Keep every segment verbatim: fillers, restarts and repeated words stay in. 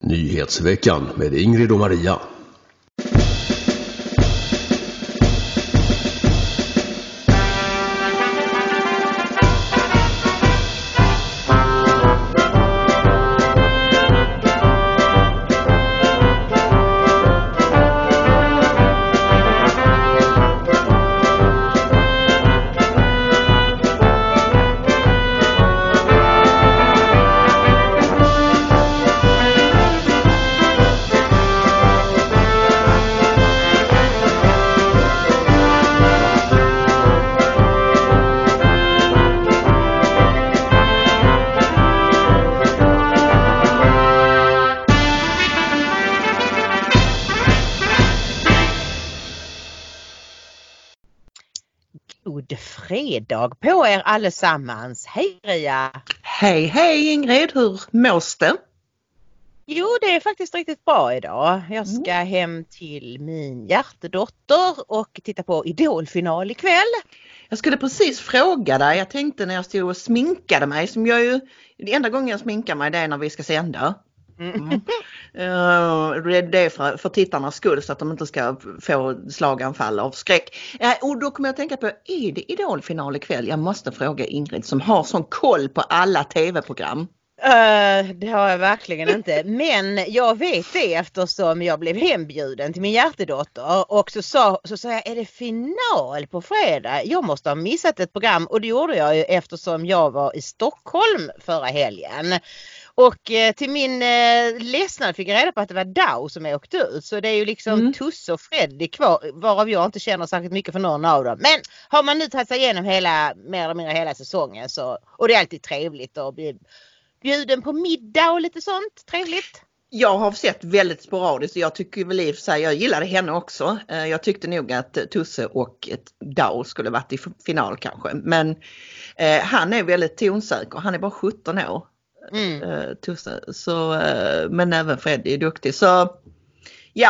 Nyhetsveckan med Ingrid och Maria. God fredag på er allesammans. Hej Maria! Hej hej Ingrid, hur mås det? Jo, det är faktiskt riktigt bra idag. Jag ska mm. hem till min hjärtedotter och titta på Idolfinal ikväll. Jag skulle precis fråga dig, jag tänkte när jag stod och sminkade mig, som jag ju, det enda gången jag sminkar mig det är när vi ska sända. Mm. uh, det är för, för tittarnas skull så att de inte ska få slaganfall av skräck. Uh, och då kommer jag tänka på, är det Idolfinal ikväll? Jag måste fråga Ingrid som har sån koll på alla tv-program. Uh, det har jag verkligen inte. Men jag vet det eftersom jag blev hembjuden till min hjärtedotter. Och så sa, så sa jag, är det final på fredag? Jag måste ha missat ett program. Och det gjorde jag ju eftersom jag var i Stockholm förra helgen. Och eh, till min eh, ledsnad fick jag reda på att det var Dow som jag åkte ut. Så det är ju liksom mm. Tusse och Freddy kvar, varav jag inte känner särskilt mycket för någon av dem. Men har man nu tagit sig igenom hela, mer eller mindre hela säsongen så, och det är alltid trevligt att bli bjuden på middag och lite sånt, trevligt. Jag har sett väldigt sporadiskt och jag tycker väl i och för sig, jag gillade henne också. Jag tyckte nog att Tusse och Dow skulle varit i final kanske. Men eh, han är väldigt tonsäker, han är bara sjutton år. Mm. Uh, Tusse. Så, uh, men även Freddy är duktig. Så ja.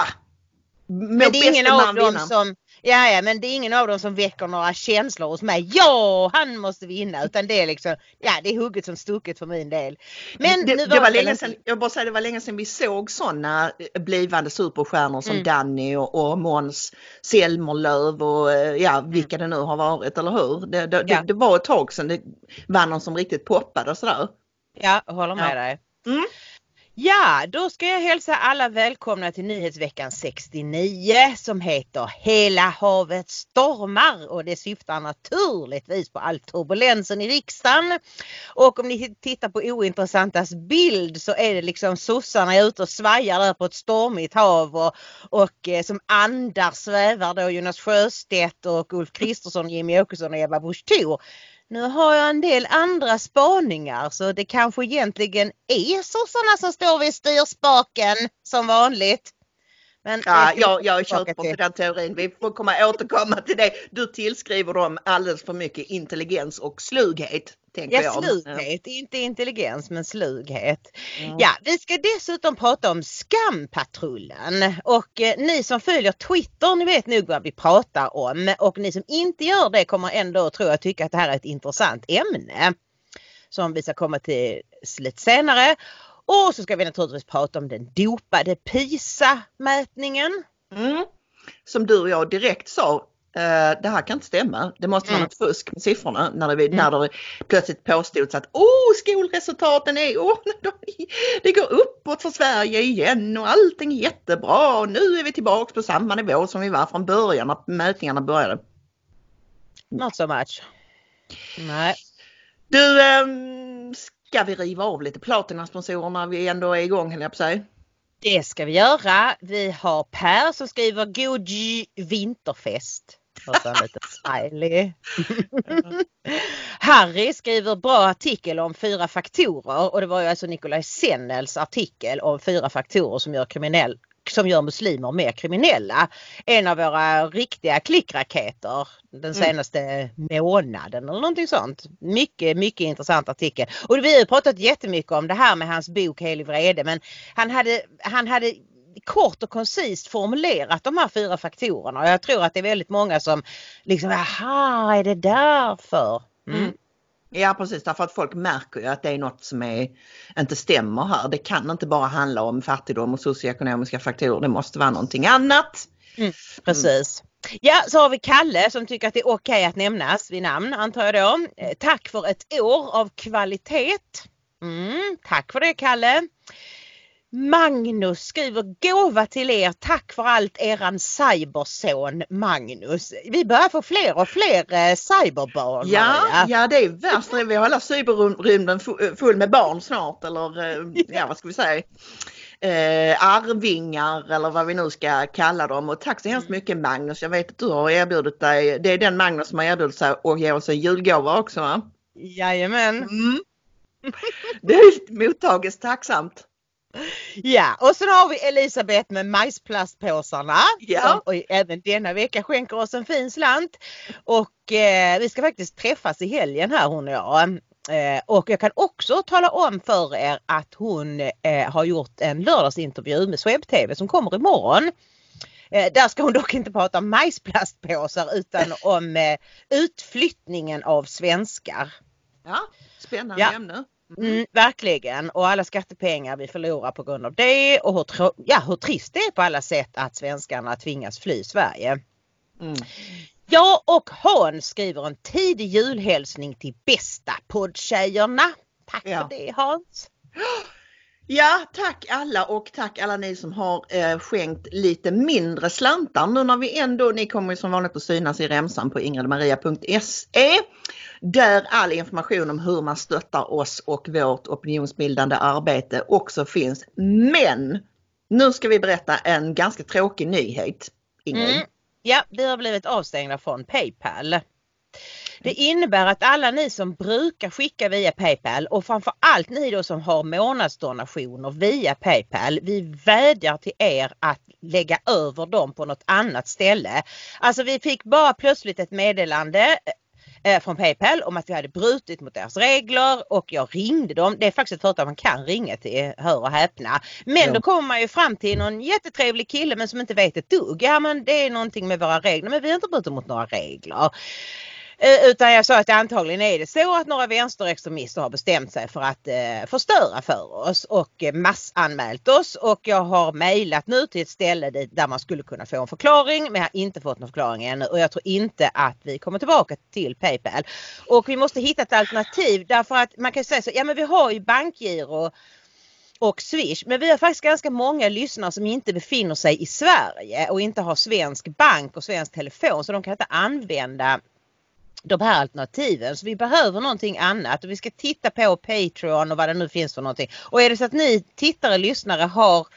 Men det är ingen av dem som ja, ja, men det är ingen av dem som väcker några känslor hos mig. Ja, han måste vinna. Utan det är liksom, ja, det är hugget som stucket för min del. Men det, nu var det var länge sedan, jag bara säger det var länge sedan vi såg sådana blivande superstjärnor som mm. Danny och, och Måns Zelmerlöw och ja, vilka mm. det nu har varit, eller hur? Det, det, ja. det, det var ett tag sedan det var någon som riktigt poppade och sådär. Ja, jag håller med ja. dig. Mm. Ja, då ska jag hälsa alla välkomna till Nyhetsveckan sextionio som heter Hela havet stormar. Och det syftar naturligtvis på all turbulensen i riksdagen. Och om ni tittar på ointressantas bild så är det liksom sossarna ute och svajar där på ett stormigt hav. Och, och eh, som andar svävar då Jonas Sjöstedt och Ulf Kristersson, Jimmy Åkesson och Eva Busch Thor. Nu har jag en del andra spaningar så det kanske egentligen är sossarna som står vid styrspaken som vanligt. Men ja, jag, jag köper på den teorin. Vi får komma återkomma till det. Du tillskriver dem alldeles för mycket intelligens och slughet. Ja, jag. slughet. Ja. Inte intelligens men slughet. Mm. Ja, vi ska dessutom prata om Skampatrullen. Och eh, ni som följer Twitter, ni vet nog vad vi pratar om. Och ni som inte gör det kommer ändå, tror jag, tycka att det här är ett intressant ämne. Som vi ska komma till lite senare. Och så ska vi naturligtvis prata om den dopade PISA-mätningen. Mm. Som du och jag direkt sa. Det här kan inte stämma. Det måste vara mm. ett fusk med siffrorna när det, mm. när det plötsligt påstods att oh, skolresultaten är oh, det går uppåt för Sverige igen och allting är jättebra och nu är vi tillbaka på samma nivå som vi var från början när mätningarna började. Not so much. Nej. Du, ähm, ska vi riva av lite platinasponsorer när vi ändå är igång, höll jag på att säga? Det ska vi göra. Vi har Per som skriver god vinterfest. Och så en liten smiley. Harry skriver bra artikel om fyra faktorer. Och det var ju alltså Nikolaj Sennels artikel om fyra faktorer som gör kriminell som gör muslimer mer kriminella. En av våra riktiga klickraketer den senaste mm. månaden eller någonting sånt. Mycket, mycket intressant artikel. Och vi har pratat jättemycket om det här med hans bok Helig vrede, men han hade, han hade kort och koncist formulerat de här fyra faktorerna. Och jag tror att det är väldigt många som liksom, aha, är det därför? Mm. Ja precis, därför att folk märker ju att det är något som är, inte stämmer här. Det kan inte bara handla om fattigdom och socioekonomiska faktorer, det måste vara någonting annat. Mm, precis. Mm. Ja, så har vi Kalle som tycker att det är okej att nämnas vid namn, antar jag då. Eh, tack för ett år av kvalitet. Mm, tack för det Kalle. Magnus skriver gåva till er, tack för allt eran cyberson Magnus. Vi börjar få fler och fler eh, cyberbarn. Ja, Maria. ja, det är värst. Vi har hela cyberrymden full med barn snart, eller eh, ja vad ska vi säga, eh, arvingar eller vad vi nu ska kalla dem. Och tack så hemskt mycket Magnus, jag vet att du har erbjudit dig, det är den Magnus som har erbjudit sig att ge oss en julgåva också va? Jajamän. Mm. Det är mottages tacksamt. Ja, och sen har vi Elisabeth med majsplastpåsarna ja. som och även denna vecka skänker oss en fin slant. Och eh, vi ska faktiskt träffas i helgen här hon och jag. Eh, och jag kan också tala om för er att hon eh, har gjort en lördagsintervju med Sweb T V som kommer imorgon. Eh, där ska hon dock inte prata om majsplastpåsar utan om eh, utflyttningen av svenskar. Ja, spännande ja. ämne. Mm. Mm, verkligen, och alla skattepengar vi förlorar på grund av det och hur, tro- ja, hur trist det är på alla sätt att svenskarna tvingas fly Sverige. Mm. Ja, och Hans skriver en tidig julhälsning till bästa poddtjejerna. Tack ja. för det Hans. Ja, tack alla och tack alla ni som har eh, skänkt lite mindre slantar. Nu när vi ändå, ni kommer ju som vanligt att synas i remsan på ingridmaria punkt se. Där all information om hur man stöttar oss och vårt opinionsbildande arbete också finns. Men nu ska vi berätta en ganska tråkig nyhet, Ingrid. Mm. Ja, vi har blivit avstängda från PayPal. Det innebär att alla ni som brukar skicka via PayPal och framförallt ni då som har månadsdonationer via PayPal, vi vädjar till er att lägga över dem på något annat ställe. Alltså vi fick bara plötsligt ett meddelande från PayPal om att vi hade brutit mot deras regler och jag ringde dem. Det är faktiskt ett företag man kan ringa till, hör och häpna. Men ja. Då kommer man ju fram till någon jättetrevlig kille men som inte vet ett dugg. Ja men det är någonting med våra regler men vi har inte brutit mot några regler. Utan jag sa att antagligen är det så att några vänsterextremister har bestämt sig för att eh, förstöra för oss och eh, massanmält oss. Och jag har mejlat nu till ett ställe dit, där man skulle kunna få en förklaring. Men jag har inte fått någon förklaring ännu. Och jag tror inte att vi kommer tillbaka till PayPal. Och vi måste hitta ett alternativ. Därför att man kan säga så, ja men vi har ju bankgiro och Swish. Men vi har faktiskt ganska många lyssnare som inte befinner sig i Sverige. Och inte har svensk bank och svensk telefon. Så de kan inte använda de här alternativen. Så vi behöver någonting annat och vi ska titta på Patreon och vad det nu finns för någonting. Och är det så att ni tittare och lyssnare har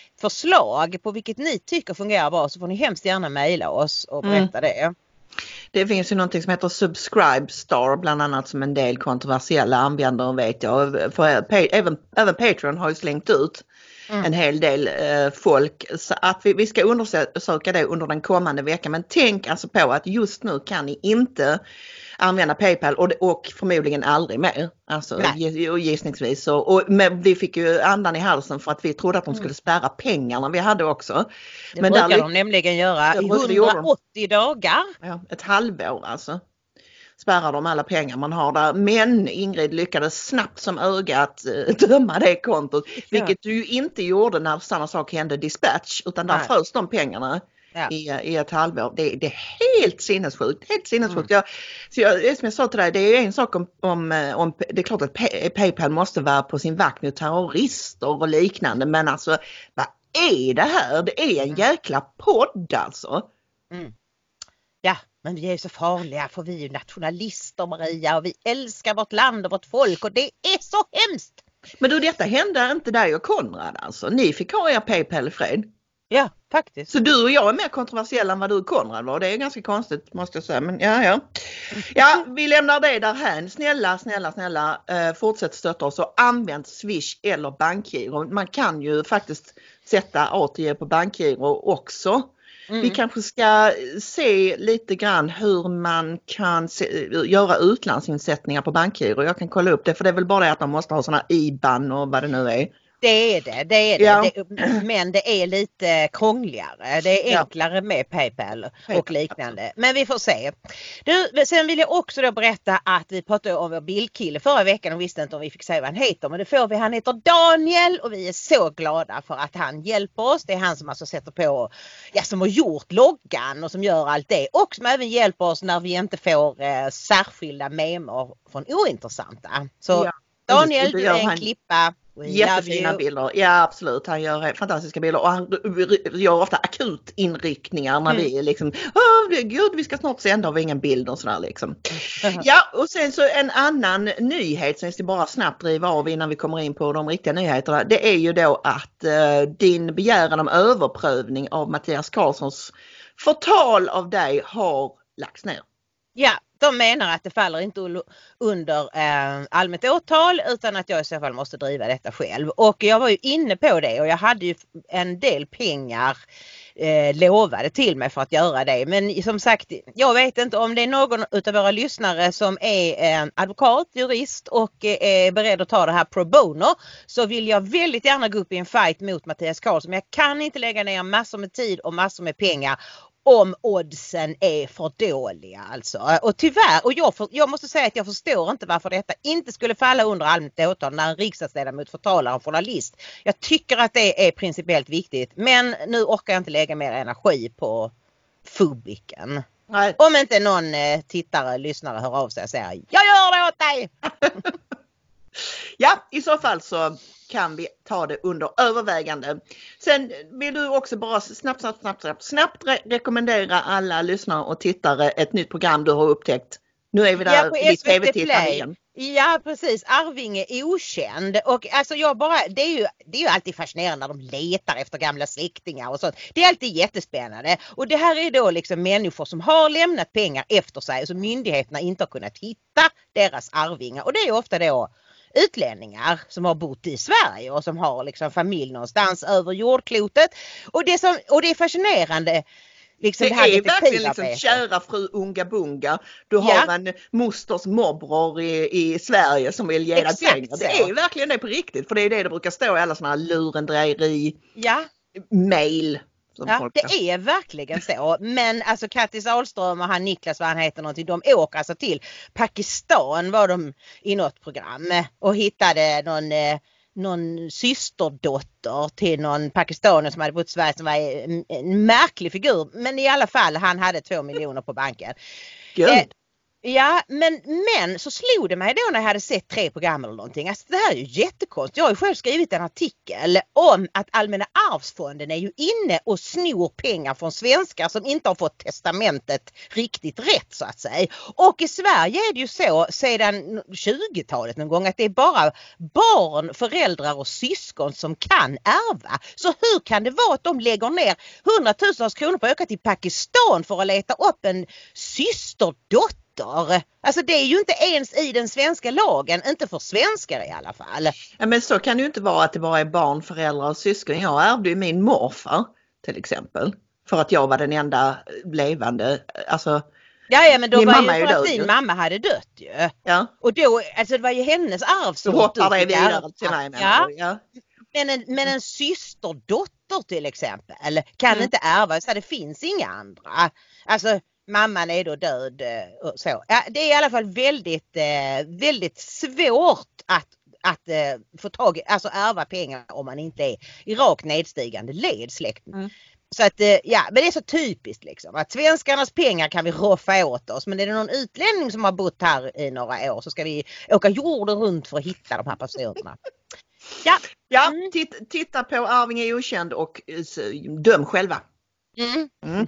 förslag på vilket ni tycker fungerar bra så får ni hemskt gärna mejla oss och berätta mm. det. Det finns ju någonting som heter Subscribestar bland annat som en del kontroversiella användare vet jag. För även, även Patreon har ju slängt ut Mm. en hel del eh, folk så att vi, vi ska undersöka det under den kommande veckan men tänk alltså på att just nu kan ni inte använda PayPal och, och förmodligen aldrig mer alltså gissningsvis och, och men vi fick ju andan i halsen för att vi trodde att de skulle spärra pengarna vi hade också. Det men brukar där, de nämligen göra i hundraåttio dagar. Ja, ett halvår alltså. Spärrar de alla pengar man har där. Men Ingrid lyckades snabbt som ögat äh, döma det kontot. Ja. Vilket du ju inte gjorde när samma sak hände Dispatch. Utan där frös de pengarna ja. i, i ett halvår. Det, det är helt sinnessjukt. Helt sinnessjukt. Mm. Jag, så jag, det som jag sa till dig, det är en sak om, om, om det är klart att Pay, PayPal måste vara på sin vakt mot terrorister och liknande. Men alltså, vad är det här? Det är en jäkla podd alltså. Mm. Ja. Men vi är ju så farliga för vi är ju nationalister Maria och vi älskar vårt land och vårt folk och det är så hemskt. Men du, detta hände inte dig och Konrad alltså. Ni fick ha er PayPal i fred. Ja, faktiskt. Så du och jag är mer kontroversiella än vad du och Konrad var. Det är ganska konstigt måste jag säga. Men ja, ja. Ja, vi lämnar det därhän. Snälla, snälla, snälla eh, fortsätt stötta oss och använd Swish eller bankgiro. Man kan ju faktiskt sätta A T G på bankgiro också. Mm. Vi kanske ska se lite grann hur man kan se, göra utlandsinsättningar på bankgiro. Jag kan kolla upp det för det är väl bara det att man måste ha såna I B A N och vad det nu är. Det är det, det är det. Ja. det. Men det är lite krångligare. Det är enklare Ja. med PayPal och PayPal, liknande. absolut. Men vi får se. Du, sen vill jag också då berätta att vi pratade om vår bildkille förra veckan och visste inte om vi fick säga vad han heter. Men det får vi. Han heter Daniel och vi är så glada för att han hjälper oss. Det är han som alltså sätter på, ja, som har gjort loggan och som gör allt det. Och som även hjälper oss när vi inte får eh, särskilda memer från ointressanta. Så Ja. Daniel, det du är en han... klippa. We Jättefina bilder. Ja, absolut. Han gör fantastiska bilder och han gör ofta akut inryckningar när mm. vi är liksom, åh gud, vi ska snart sända och vi har ingen bild och sådär liksom. Ja, och sen så en annan nyhet som jag bara snabbt driva av innan vi kommer in på de riktiga nyheterna. Det är ju då att uh, din begäran om överprövning av Mattias Karlssons förtal av dig har lagts ner. Ja, de menar att det faller inte under eh, allmänt åtal utan att jag i så fall måste driva detta själv. Och jag var ju inne på det och jag hade ju en del pengar eh, lovade till mig för att göra det. Men som sagt, jag vet inte om det är någon utav våra lyssnare som är eh, advokat, jurist och eh, är beredd att ta det här pro bono, så vill jag väldigt gärna gå upp i en fight mot Mattias Karlsson. Men jag kan inte lägga ner massor med tid och massor med pengar om oddsen är för dåliga alltså. Och tyvärr, och jag, för, jag måste säga att jag förstår inte varför detta inte skulle falla under allmänt åtal när en riksdagsledamot förtalar en journalist. Jag tycker att det är principiellt viktigt, men nu orkar jag inte lägga mer energi på fubiken. Nej. Om inte någon eh, tittare, lyssnare hör av sig och säger, jag gör det åt dig! Ja, i så fall så kan vi ta det under övervägande. Sen vill du också bara snabbt, snabbt, snabbt, snabbt, snabbt re- rekommendera alla lyssnare och tittare ett nytt program du har upptäckt. Nu är vi där ja, i tv-tittare igen. Ja, precis. Arvinge okänd. Och alltså jag bara, det är ju, det är ju alltid fascinerande när de letar efter gamla släktingar och sånt. Det är alltid jättespännande. Och det här är då liksom människor som har lämnat pengar efter sig och så myndigheterna inte har kunnat hitta deras arvingar. Och det är ju ofta då utlänningar som har bott i Sverige och som har liksom familj någonstans över jordklotet. Och det, som, och det är fascinerande. Liksom det, det är verkligen liksom kära fru Unga Bunga. Du har ja. en mosters morbror i, i Sverige som vill ge dig pengar. Det är verkligen det på riktigt. För det är det det brukar stå i alla sådana här lurendrejeri ja. mail. Ja, det är verkligen så. Men alltså Kattis Ahlström och han Niklas, vad han heter någonting, de åker alltså till Pakistan var de i något program och hittade någon, eh, någon systerdotter till någon pakistaner som hade bott i Sverige som var en, en märklig figur. Men i alla fall, han hade två miljoner på banken. Eh, Ja, men, men så slog det mig då när jag hade sett tre program eller någonting. Alltså det här är ju jättekonstigt. Jag har ju själv skrivit en artikel om att Allmänna arvsfonden är ju inne och snor pengar från svenskar som inte har fått testamentet riktigt rätt så att säga. Och i Sverige är det ju så sedan tjugotalet någon gång att det är bara barn, föräldrar och syskon som kan ärva. Så hur kan det vara att de lägger ner hundratusentals kronor på att åka till Pakistan för att leta upp en systerdotter? Alltså det är ju inte ens i den svenska lagen, inte för svenskar i alla fall. Ja, men så kan det ju inte vara att det bara är barn, föräldrar och syskon. Jag ärvde ju min morfar till exempel för att jag var den enda levande. Alltså, ja, ja men då var det ju för att din ju. mamma hade dött ju. Ja. Och då, alltså det var ju hennes arv som så hoppar det vidare till mig. Ja. Ja. Men en, men en systerdotter till exempel kan mm. inte ärva, så det finns inga andra. Alltså mamman är då död och så. Ja, det är i alla fall väldigt, väldigt svårt att, att få tag i, alltså ärva pengar om man inte är i rakt nedstigande led släkten. Mm. Så att, ja, men det är så typiskt liksom. Att svenskarnas pengar kan vi roffa åt oss. Men är det någon utlänning som har bott här i några år så ska vi åka jorden runt för att hitta de här personerna. Ja, ja mm. titta, titta på Arvinge okänd och döm själva. Mm. Mm.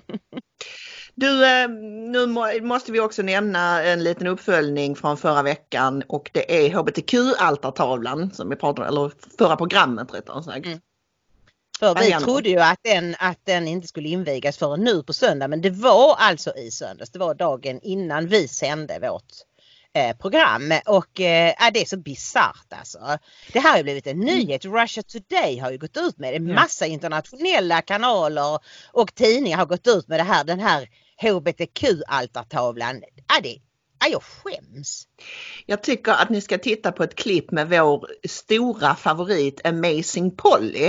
Du, nu måste vi också nämna en liten uppföljning från förra veckan och det är H B T Q-altartavlan som vi pratade om, eller förra programmet rättare sagt. Mm. För vi trodde ju att den, att den inte skulle invigas förrän nu på söndag, men det var alltså i söndags, det var dagen innan vi sände vårt eh, program och eh, det är så bizarrt alltså. Det här har ju blivit en nyhet, Russia Today har ju gått ut med det, massa internationella kanaler och tidningar har gått ut med det här, den här H B T Q-altartavlan. Ja, det, Ja, jag skäms. Jag tycker att ni ska titta på ett klipp med vår stora favorit Amazing Polly.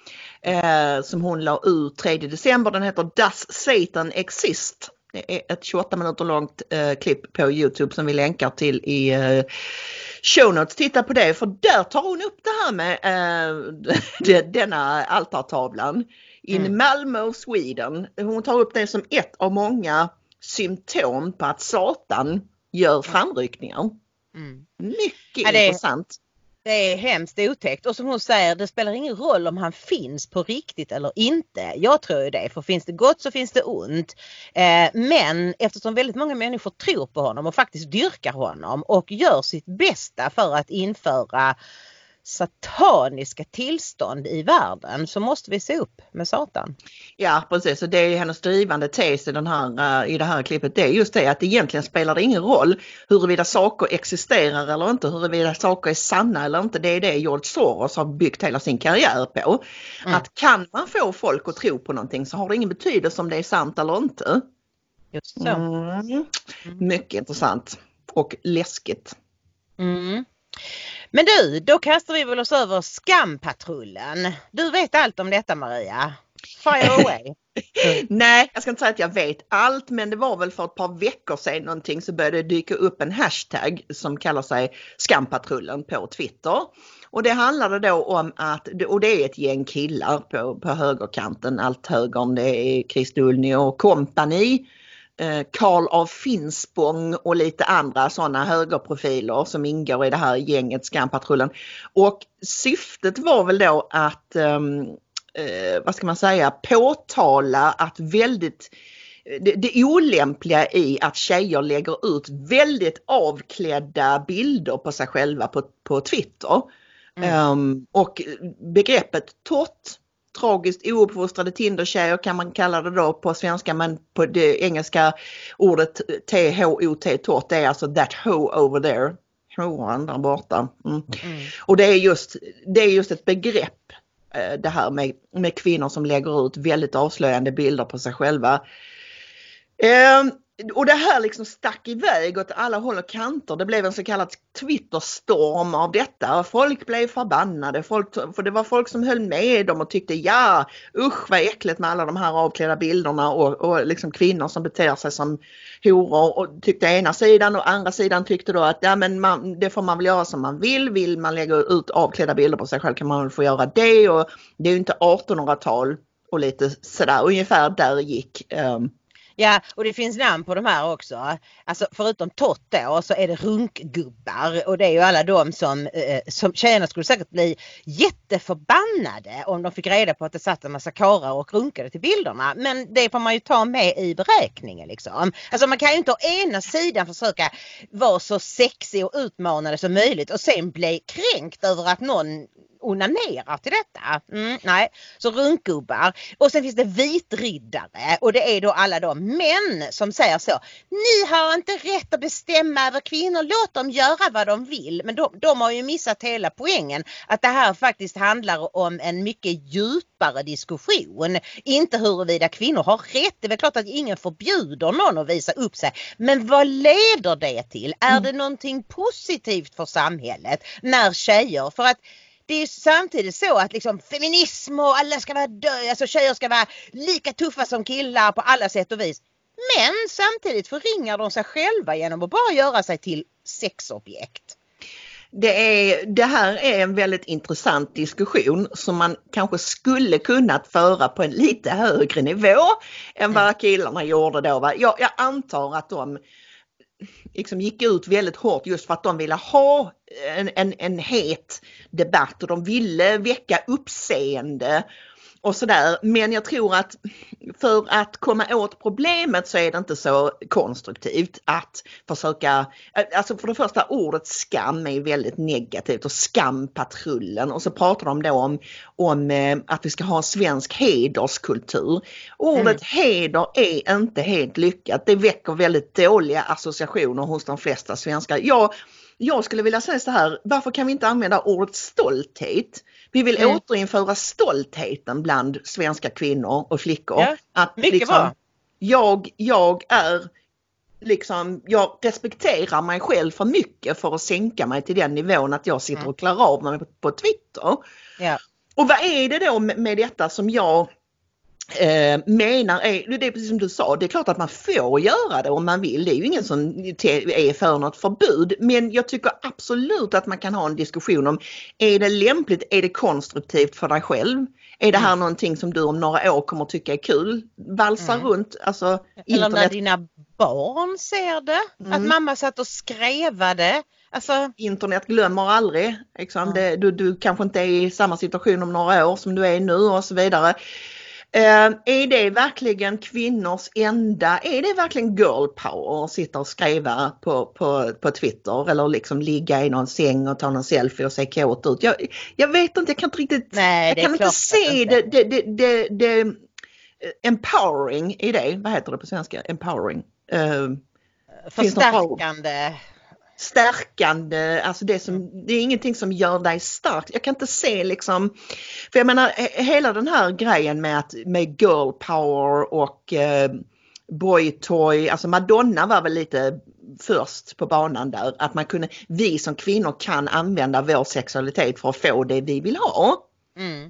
Eh, som hon la ut tredje december. Den heter Does Satan Exist? Det är ett tjugoåtta minuter långt eh, klipp på YouTube som vi länkar till i eh, show notes. Titta på det, för där tar hon upp det här med eh, denna altartavlan i mm. Malmö, Sweden. Hon tar upp det som ett av många symptom på att Satan gör framryckningar. Mm. Mycket ja, det, intressant. Det är hemskt otäckt. Och som hon säger, det spelar ingen roll om han finns på riktigt eller inte. Jag tror ju det, för finns det gott så finns det ont. Eh, men eftersom väldigt många människor tror på honom och faktiskt dyrkar honom och gör sitt bästa för att införa sataniska tillstånd i världen, så måste vi se upp med Satan. Ja, precis. Och det är hennes drivande tes i, den här, i det här klippet. Det är just det att det egentligen spelar det ingen roll huruvida saker existerar eller inte, huruvida saker är sanna eller inte. Det är det George Soros har byggt hela sin karriär på. Mm. Att kan man få folk att tro på någonting så har det ingen betydelse om det är sant eller inte. Just så. Mm. Mm. Mycket intressant och läskigt. Mm. Men du, då kastar vi väl oss över Skampatrullen. Du vet allt om detta, Maria. Fire away. Nej, jag ska inte säga att jag vet allt, men det var väl för ett par veckor sedan någonting så började det dyka upp en hashtag som kallar sig Skampatrullen på Twitter. Och det handlade då om att, och det är ett gäng killar på, på högerkanten, allt högern, det är Christer Ullny och kompani. Karl av Finspång och lite andra sådana högerprofiler som ingår i det här gänget Skampatrullen. Och syftet var väl då att, eh, vad ska man säga, påtala att väldigt, det, det olämpliga i att tjejer lägger ut väldigt avklädda bilder på sig själva på, på Twitter. Mm. Um, och begreppet tott, tragiskt ouppfostrade Tinder-tjejer kan man kalla det då på svenska, men på det engelska ordet T H O T, tot, det är alltså that hoe over there. Hoan där borta. Mm. Mm. Och det är, just, det är just ett begrepp, det här med, med kvinnor som lägger ut väldigt avslöjande bilder på sig själva. Um, Och det här liksom stack iväg åt alla håll och kanter. Det blev en så kallad Twitterstorm av detta. Folk blev förbannade. Folk, för det var folk som höll med dem och tyckte ja, usch vad äckligt med alla de här avklädda bilderna. Och, och liksom kvinnor som beter sig som horor och tyckte ena sidan. Och andra sidan tyckte då att ja, men man, det får man väl göra som man vill. Vill man lägga ut avklädda bilder på sig själv kan man väl få göra det. Och det är ju inte artonhundratal och lite sådär. Ungefär där gick... Um, Ja, och det finns namn på de här också. Alltså förutom tott då så är det runkgubbar. Och det är ju alla de som, eh, som tjejerna skulle säkert bli jätteförbannade om de fick reda på att det satt en massa karar och runkade till bilderna. Men det får man ju ta med i beräkningen liksom. Alltså man kan ju inte å ena sidan försöka vara så sexig och utmanande som möjligt och sen bli kränkt över att någon onanerar till detta. Mm, nej, så runkgubbar. Och sen finns det vitriddare och det är då alla de män som säger så: ni har inte rätt att bestämma över kvinnor, låt dem göra vad de vill. Men de, de har ju missat hela poängen att det här faktiskt handlar om en mycket djupare diskussion. Inte huruvida kvinnor har rätt. Det är väl klart att ingen förbjuder någon att visa upp sig. Men vad leder det till? Är det någonting positivt för samhället när tjejer, för att det är samtidigt så att liksom feminism och alla ska vara dö, alltså tjejer ska vara lika tuffa som killar på alla sätt och vis. Men samtidigt förringar de sig själva genom att bara göra sig till sexobjekt. Det, är, det här är en väldigt intressant diskussion som man kanske skulle kunnat föra på en lite högre nivå än vad killarna gjorde då. Va? Jag, jag antar att de liksom gick ut väldigt hårt just för att de ville ha en, en, en het debatt och de ville väcka uppseende och sådär. Men jag tror att för att komma åt problemet så är det inte så konstruktivt att försöka, alltså för det första ordet skam är väldigt negativt och skampatrullen och så pratar de då om, om att vi ska ha en svensk hederskultur. Ordet mm. heder är inte helt lyckat. Det väcker väldigt dåliga associationer hos de flesta svenskar. Jag, jag skulle vilja säga så här, varför kan vi inte använda ordet stolthet? Vi vill mm. återinföra stoltheten bland svenska kvinnor och flickor. Ja, att mycket liksom, bra. Jag, jag är liksom, jag respekterar mig själv för mycket för att sänka mig till den nivån att jag sitter och klarar av mig på, på Twitter. Ja. Och vad är det då med, med detta som jag eh, menar är, det är precis som du sa, det är klart att man får göra det om man vill. Det är ju ingen som är för något förbud, men jag tycker absolut att man kan ha en diskussion om, är det lämpligt, är det konstruktivt för dig själv? Är det här mm. någonting som du om några år kommer tycka är kul? Valsa mm. runt, alltså eller internet. när dina barn ser det, mm. att mamma satt och skrevade. Alltså... Internet glömmer aldrig. Liksom. Mm. Det, du, du kanske inte är i samma situation om några år som du är nu och så vidare. Uh, är det verkligen kvinnors enda, är det verkligen girl power att sitta och skriva på, på, på Twitter eller liksom ligga i någon säng och ta någon selfie och se kåt ut? Jag, jag vet inte, jag kan inte riktigt, Nej, jag kan inte se det, det, det, det, det empowering i det, vad heter det på svenska? Empowering. Uh, Förstärkande. Stärkande, alltså det som, det är ingenting som gör dig stark. Jag kan inte se liksom, för jag menar hela den här grejen med att med girl power och eh, boy toy, alltså Madonna var väl lite först på banan där, att man kunde, vi som kvinnor kan använda vår sexualitet för att få det vi vill ha. Mm.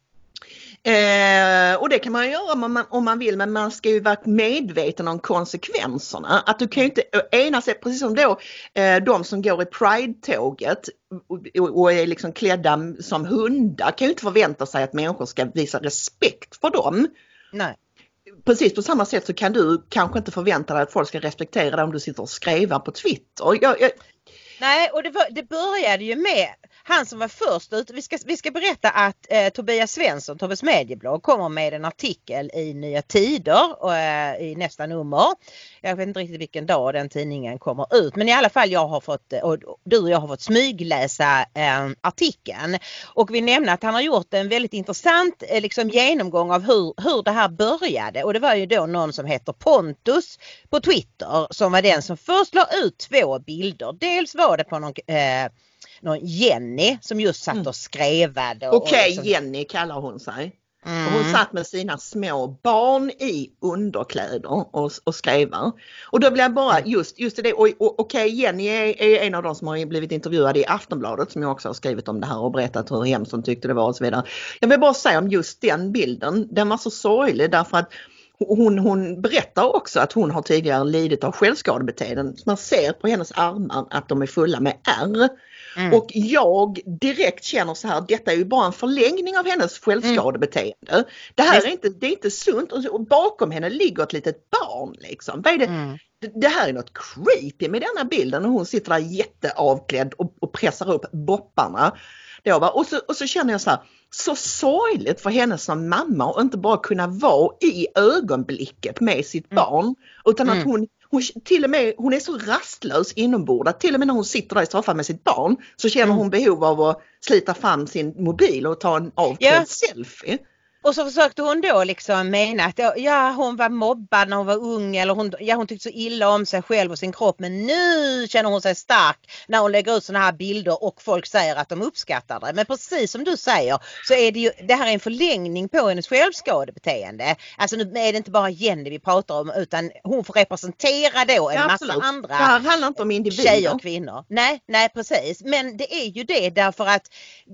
Eh, och det kan man göra om man, om man vill, men man ska ju vara medveten om konsekvenserna. Att du kan ju inte ena sig, precis som då eh, de som går i Pride-tåget och, och är liksom klädda som hundar, kan ju inte förvänta sig att människor ska visa respekt för dem. Nej. Precis på samma sätt så kan du kanske inte förvänta dig att folk ska respektera dig om du sitter och skriver på Twitter. Jag, jag... Nej, och det, var, det började ju med han som var först ut. Vi ska, vi ska berätta att eh, Tobias Svensson, Tobbes medieblogg, kommer med en artikel i Nya Tider och, eh, i nästa nummer. Jag vet inte riktigt vilken dag den tidningen kommer ut. Men i alla fall jag har fått, och du och jag har fått smygläsa eh, artikeln. Och vi nämner att han har gjort en väldigt intressant eh, liksom, genomgång av hur, hur det här började. Och det var ju då någon som heter Pontus på Twitter som var den som först la ut två bilder. Dels var det på någon... Eh, någon Jenny som just satt och skrevade. Okej, okay, liksom... Jenny kallar hon sig. Mm. Och hon satt med sina små barn i underkläder och, och skrevar. Och då blir jag bara just, just det. Och, och, okej, okay, Jenny är, är en av de som har blivit intervjuade i Aftonbladet som jag också har skrivit om det här och berättat hur hemskt hon tyckte det var och så vidare. Jag vill bara säga om just den bilden. Den var så sorglig därför att Hon, hon berättar också att hon har tidigare lidit av självskadebeteenden. Man ser på hennes armar att de är fulla med ärr. Mm. Och jag direkt känner så här, detta är ju bara en förlängning av hennes självskadebeteende. Mm. Det här är inte, det är inte sunt. Och bakom henne ligger ett litet barn liksom. Vad är det? Mm. Det här är något creepy med denna bilden. Och hon sitter där jätteavklädd och, och pressar upp bopparna. Då, va? Och, så, och så känner jag så här, så sorgligt för henne som mamma och inte bara kunna vara i ögonblicket med sitt mm. barn. Utan att mm. hon, hon, till och med, hon är så rastlös inombords. Till och med när hon sitter där i soffan med sitt barn så känner mm. hon behov av att slita fram sin mobil och ta en avklädd ja. selfie. Och så försökte hon då liksom mena att ja, hon var mobbad när hon var ung eller hon, ja, hon tyckte så illa om sig själv och sin kropp, men nu känner hon sig stark när hon lägger ut såna här bilder och folk säger att de uppskattar det. Men precis som du säger så är det ju, det här är en förlängning på hennes självskadebeteende. Alltså nu är det inte bara Jenny vi pratar om utan hon får representera då en ja, massa absolut. andra det här handlar inte om individer. Tjejer och kvinnor. Nej, nej precis. Men det är ju det därför att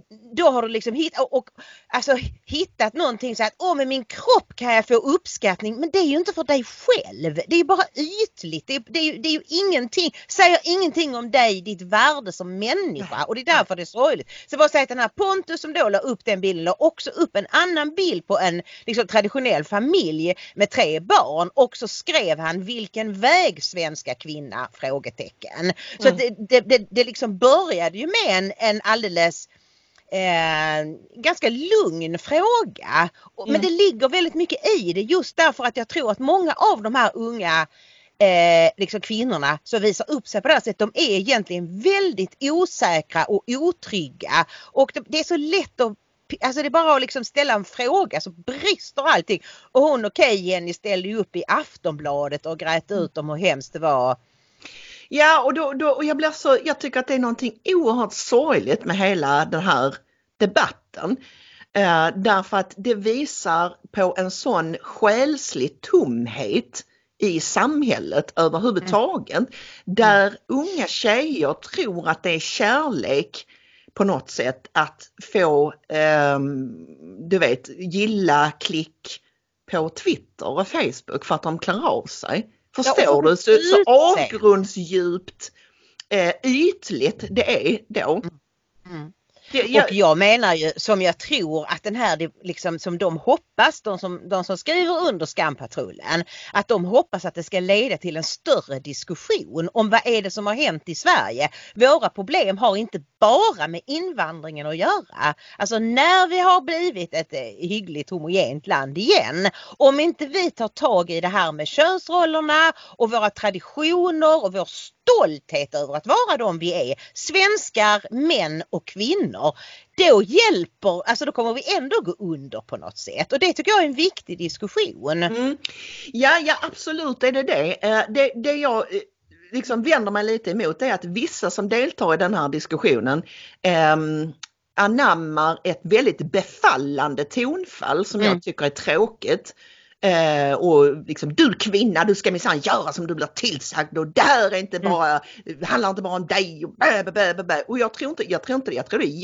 då har du liksom hittat, och, och, alltså, hittat någon så att åh, med min kropp kan jag få uppskattning, men det är ju inte för dig själv. Det är ju bara ytligt. Det är, det är, ju, det är ju ingenting, säger ingenting om dig, ditt värde som människa. Och det är därför det är sorgligt. Så bara säga att den här Pontus som då la upp den bilden la också upp en annan bild på en liksom, traditionell familj med tre barn. Och så skrev han vilken väg svenska kvinna? Frågetecken. Så mm. det, det, det, det liksom började ju med en, en alldeles Eh, ganska lugn fråga. Mm. Men det ligger väldigt mycket i det just därför att jag tror att många av de här unga eh, liksom kvinnorna som visar upp sig på det här sättet, de är egentligen väldigt osäkra och otrygga. Och det, det är så lätt att, alltså det är bara att liksom ställa en fråga så brister allting. Och hon okej okay, Jenny ställde ju upp i Aftonbladet och grät ut om hur hemskt det var. Ja, och, då, då, och jag, blir så, jag tycker att det är någonting oerhört sorgligt med hela den här debatten. Eh, därför att det visar på en sån själslig tomhet i samhället överhuvudtaget. Mm. Där unga tjejer tror att det är kärlek på något sätt att få, eh, du vet, gilla klick på Twitter och Facebook för att de klarar av sig. Förstår ja, du? Så, så avgrundsdjupt eh, ytligt det är då. Mm. Det, jag... Och jag menar ju som jag tror att den här liksom som de hoppas, de som, de som skriver under Skampatrullen, att de hoppas att det ska leda till en större diskussion om vad är det som har hänt i Sverige. Våra problem har inte bara med invandringen att göra. Alltså när vi har blivit ett hyggligt homogent land igen, om inte vi tar tag i det här med könsrollerna och våra traditioner och vår stolthet över att vara de vi är, svenskar, män och kvinnor, då hjälper, alltså då kommer vi ändå gå under på något sätt. Och det tycker jag är en viktig diskussion. Mm. Ja, ja, absolut är det det. Det, det jag liksom vänder mig lite emot är att vissa som deltar i den här diskussionen eh, anammar ett väldigt befallande tonfall som mm. jag tycker är tråkigt. Eh, och liksom, du kvinna, du ska minsann göra som du blir tillsagd och det här är inte bara, mm. handlar inte bara om dig och bä, bä, bä, bä. Och jag tror inte, jag tror inte det, jag tror det är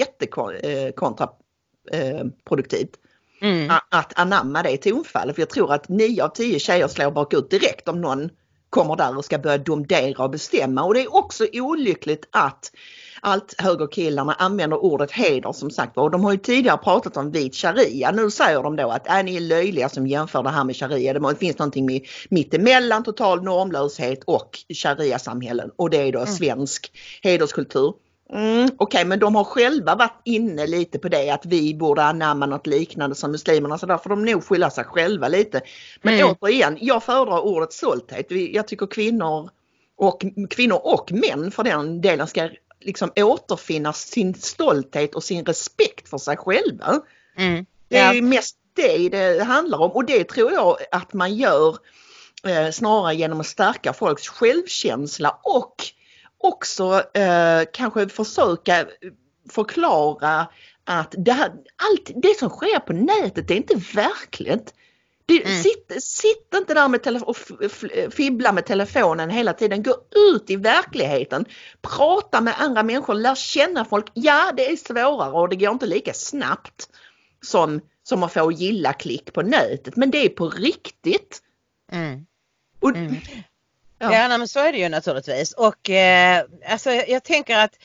jättekontraproduktivt mm. att, att anamma det tonfallet, för jag tror att nio av tio tjejer slår bakut direkt om någon kommer där och ska börja domdera och bestämma. Och det är också olyckligt att allt högerkillarna använder ordet heder som sagt. Och de har ju tidigare pratat om vit sharia. Nu säger de då att är ni löjliga som jämför det här med sharia. Det finns någonting med, mittemellan total normlöshet och sharia-samhällen. Och det är då mm. svensk hederskultur. Mm, Okej, okay, men de har själva varit inne lite på det att vi borde anamma något liknande som muslimerna, så där får de nog skylla sig själva lite. Men mm. återigen, jag föredrar ordet stolthet. Jag tycker kvinnor och, kvinnor och män för den delen ska liksom återfinna sin stolthet och sin respekt för sig själva. Mm. Det är ju mest det det handlar om, och det tror jag att man gör eh, snarare genom att stärka folks självkänsla och också eh, kanske försöka förklara att det, här, allt det som sker på nätet, det är inte verkligt. Det, mm. sitt, sitt inte där med telefo- och fibbla med telefonen hela tiden. Gå ut i verkligheten. Prata med andra människor. Lär känna folk. Ja, det är svårare och det går inte lika snabbt som, som att få gilla klick på nätet. Men det är på riktigt. Mm. Och, mm. Ja, ja nej, men så är det ju naturligtvis. Och eh, alltså, jag, jag tänker att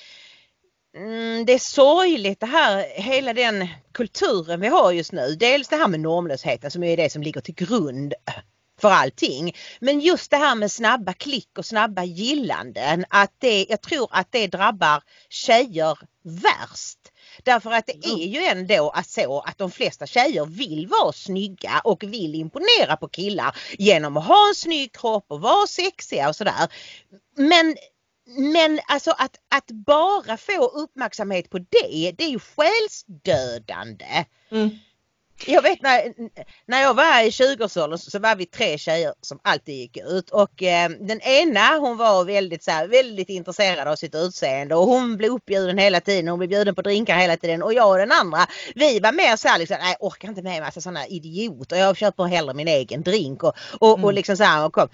mm, det är sorgligt det här, hela den kulturen vi har just nu. Dels det här med normlösheten som är det som ligger till grund för allting. Men just det här med snabba klick och snabba gillanden. Att det, jag tror att det drabbar tjejer värst. Därför att det är ju ändå så att de flesta tjejer vill vara snygga och vill imponera på killar genom att ha en snygg kropp och vara sexiga och sådär. Men, men alltså att, att bara få uppmärksamhet på det, det är ju själsdödande. Mm. Jag vet när, när jag var i tjugoårsåldern så var vi tre tjejer som alltid gick ut, och eh, den ena hon var väldigt, så här, väldigt intresserad av sitt utseende och hon blev uppbjuden hela tiden, hon blev bjuden på drinkar hela tiden, och jag och den andra vi var mer så här liksom, nej, orkar inte med massa sådana idioter, jag köper hellre min egen drink och, och, mm. och liksom så här och kom.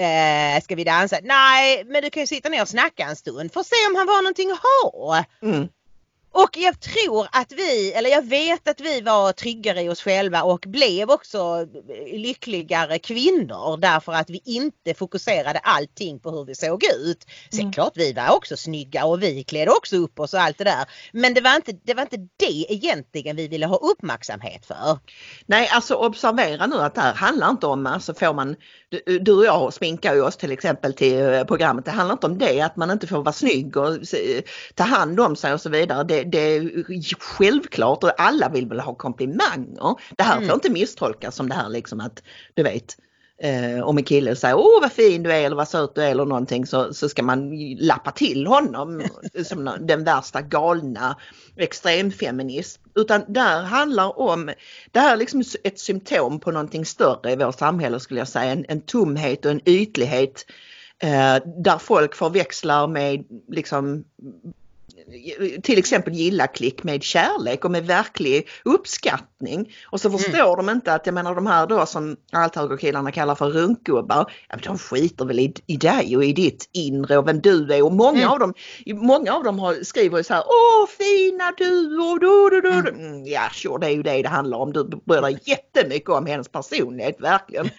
Eh, ska vi dansa? Nej, men du kan ju sitta ner och snacka en stund för att se om han var någonting att ha. Mm. Och jag tror att vi, eller jag vet att vi var tryggare i oss själva och blev också lyckligare kvinnor därför att vi inte fokuserade allting på hur vi såg ut. Sen mm. klart vi var också snygga och vi klädde också upp oss och allt det där. Men det var inte det, var inte det egentligen vi ville ha uppmärksamhet för. Nej, alltså observera nu att det här handlar inte om, alltså får man, du, du och jag sminkar ju oss till exempel till programmet, det handlar inte om det, att man inte får vara snygg och ta hand om sig och så vidare. Det, det är självklart och alla vill väl ha komplimanger. Det här mm. får inte misstolkas som det här liksom att du vet eh, om en kille säger åh vad fin du är eller vad söt du är eller någonting, så, så ska man lappa till honom som den värsta galna extremfeminist. Utan där handlar om, det här är liksom ett symptom på någonting större i vårt samhälle skulle jag säga, en, en tomhet och en ytlighet eh, där folk förväxlar med liksom till exempel gilla-klick med kärlek och med verklig uppskattning. Och så förstår mm. de inte att, jag menar de här då som althögerkillarna kallar för runkgubbar, ja, de skiter väl i, i dig och i ditt inre och vem du är. Och många mm. av dem många av dem har, skriver ju så här, åh fina du och du, du, du. Mm. Ja, sure, det är ju det det handlar om. Du bryr dig jättemycket om hennes personlighet, verkligen.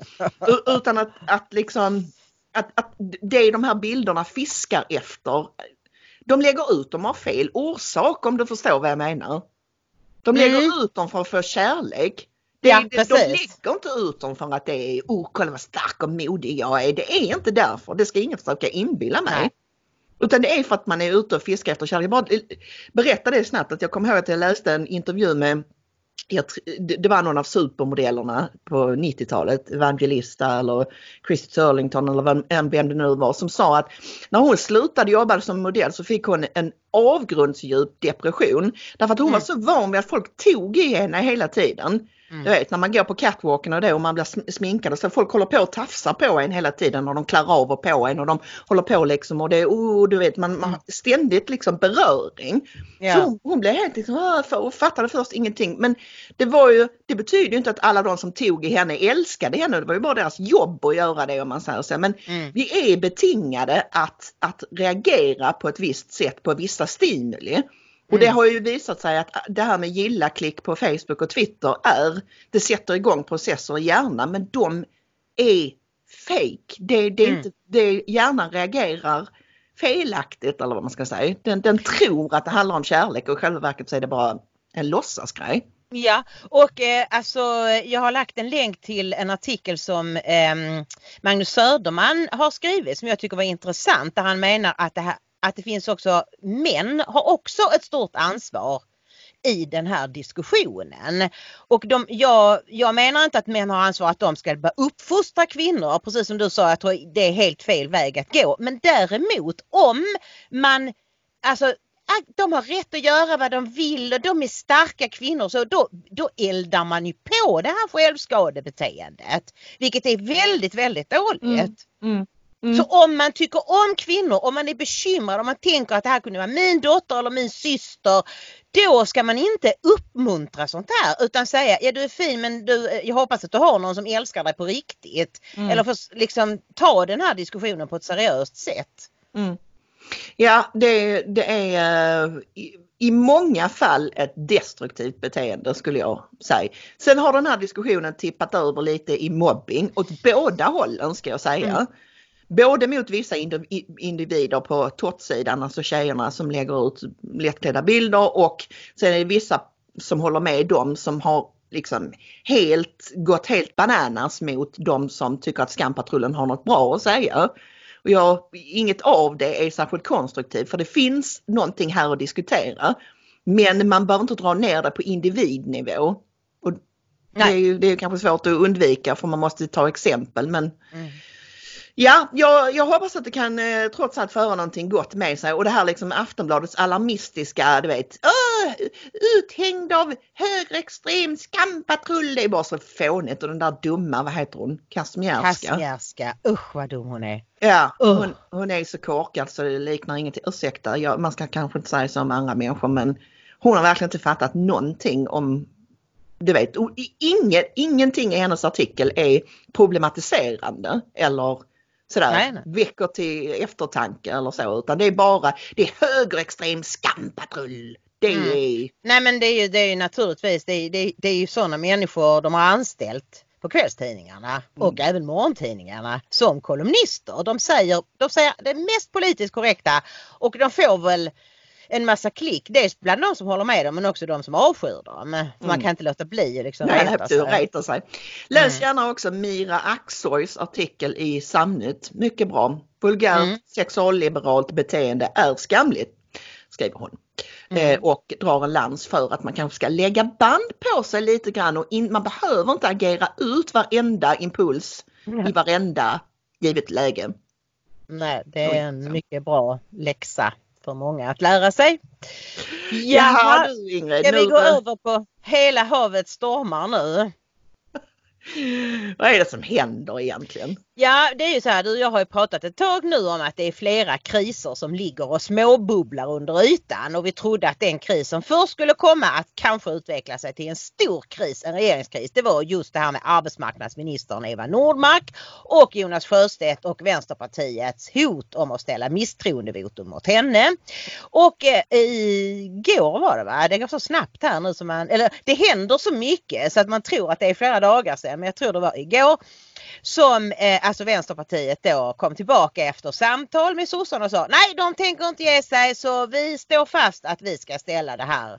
Utan att, att liksom Att, att det de här bilderna fiskar efter, de lägger ut dem av fel orsak, om du förstår vad jag menar. De lägger mm. ut dem för att få kärlek. Det, ja, de, de lägger inte ut dem för att det är, oh kolla vad stark och modig jag är. Det är inte därför, det ska ingen försöka inbilla mig. Nej. Utan det är för att man är ute och fiskar efter kärlek. Jag bara berätta det snabbt, att jag kommer ihåg att jag läste en intervju med, Jag, det var någon av supermodellerna på nittiotalet, Evangelista eller Christy Turlington eller vem, vem det nu var, som sa att när hon slutade jobba som modell så fick hon en avgrundsdjup depression. Därför att hon mm. var så van vid att folk tog i henne hela tiden. Mm. Du vet, när man går på catwalken och det och man blir sminkad så folk håller på att tafsa på en hela tiden och de klär av och på en och de håller på liksom och det är, oh, du vet, man, man har ständigt liksom beröring. Ja. Så hon, hon blev helt liksom, och fattade först ingenting. Men det var ju, det betyder ju inte att alla de som tog i henne älskade henne. Det var ju bara deras jobb att göra det, om man säger så. Men mm. vi är betingade att, att reagera på ett visst sätt på vissa stimuli. Och det har ju visat sig att det här med gilla-klick på Facebook och Twitter är, det sätter igång processer i hjärnan, men de är fake. Det, det är mm. inte, det, hjärnan reagerar felaktigt, eller vad man ska säga. Den, den tror att det handlar om kärlek och i själva verket så är det bara en låtsasgrej. Ja, och eh, alltså jag har lagt en länk till en artikel som eh, Magnus Söderman har skrivit som jag tycker var intressant, där han menar att det här att det finns också, män har också ett stort ansvar i den här diskussionen. Och de, jag, jag menar inte att män har ansvar att de ska bara uppfostra kvinnor, precis som du sa, jag tror det är helt fel väg att gå. Men däremot om man, alltså de har rätt att göra vad de vill och de är starka kvinnor, så då, då eldar man ju på det här självskadebeteendet. Vilket är väldigt, väldigt dåligt. Mm. Mm. Mm. Så om man tycker om kvinnor, om man är bekymrad, om man tänker att det här kunde vara min dotter eller min syster, då ska man inte uppmuntra sånt här utan säga, ja du är fin men du, jag hoppas att du har någon som älskar dig på riktigt. Mm. Eller för liksom ta den här diskussionen på ett seriöst sätt. Mm. Ja, det, det är i, i många fall ett destruktivt beteende skulle jag säga. Sen har den här diskussionen tippat över lite i mobbing åt båda hållen ska jag säga. Mm. Både mot vissa individer på tottsidan, alltså tjejerna som lägger ut lättklädda bilder, och sen är det vissa som håller med dem som har liksom helt gått helt bananas mot de som tycker att Skampatrullen har något bra att säga. Och jag, inget av det är särskilt konstruktivt, för det finns någonting här att diskutera, men man behöver inte dra ner det på individnivå. Och det är ju det är kanske svårt att undvika för man måste ta exempel, men mm. Ja, jag, jag hoppas att det kan eh, trots allt föra någonting gott med sig. Och det här liksom Aftonbladets alarmistiska, du vet, Åh, uthängd av högerextrem Skampatrull, det är bara så fånigt. Och den där dumma, vad heter hon? Kazmierska. Kazmierska, usch vad dum hon är. Ja, uh. hon, hon är så korkad så det liknar ingenting. Ursäkta, jag, man ska kanske inte säga så om andra människor, men hon har verkligen inte fattat någonting om, du vet, och inget, ingenting i hennes artikel är problematiserande eller sådär, nej, nej. väcker till eftertanke eller så, utan det är bara, det är högerextrem Skampatrull. Det är... Mm. Nej men det är ju, det är ju naturligtvis, det är, det, är, det är ju sådana människor de har anställt på kvällstidningarna mm. och även morgontidningarna som kolumnister. De säger, de säger det mest politiskt korrekta och de får väl en massa klick, dels bland de som håller med dem men också de som avskyr dem. För mm. man kan inte låta bli liksom Nej, reta sig. Reta sig. Läs mm. gärna också Mira Axoys artikel i Samnytt. Mycket bra. Vulgärt mm. sexualliberalt beteende är skamligt, skriver hon. Mm. Eh, och drar en lans för att man kanske ska lägga band på sig lite grann och in, man behöver inte agera ut varenda impuls mm. i varenda givet läge. Nej, det är en mycket bra läxa för många att lära sig. Jaha, du Ingrid. Ska vi gå över på Hela havet stormar nu? Vad är det som händer egentligen? Ja, det är ju så här, du, jag har ju pratat ett tag nu om att det är flera kriser som ligger och småbubblar under ytan och vi trodde att den kris som först skulle komma att kanske utveckla sig till en stor kris, en regeringskris, det var just det här med arbetsmarknadsministern Eva Nordmark och Jonas Sjöstedt och Vänsterpartiets hot om att ställa misstroendevotum mot henne. Och eh, igår var det va, det går så snabbt här nu som man, eller det händer så mycket så att man tror att det är flera dagar sedan, men jag tror det var igår som eh, alltså Vänsterpartiet då kom tillbaka efter samtal med sossarna och sa nej, de tänker inte ge sig, så vi står fast att vi ska ställa det här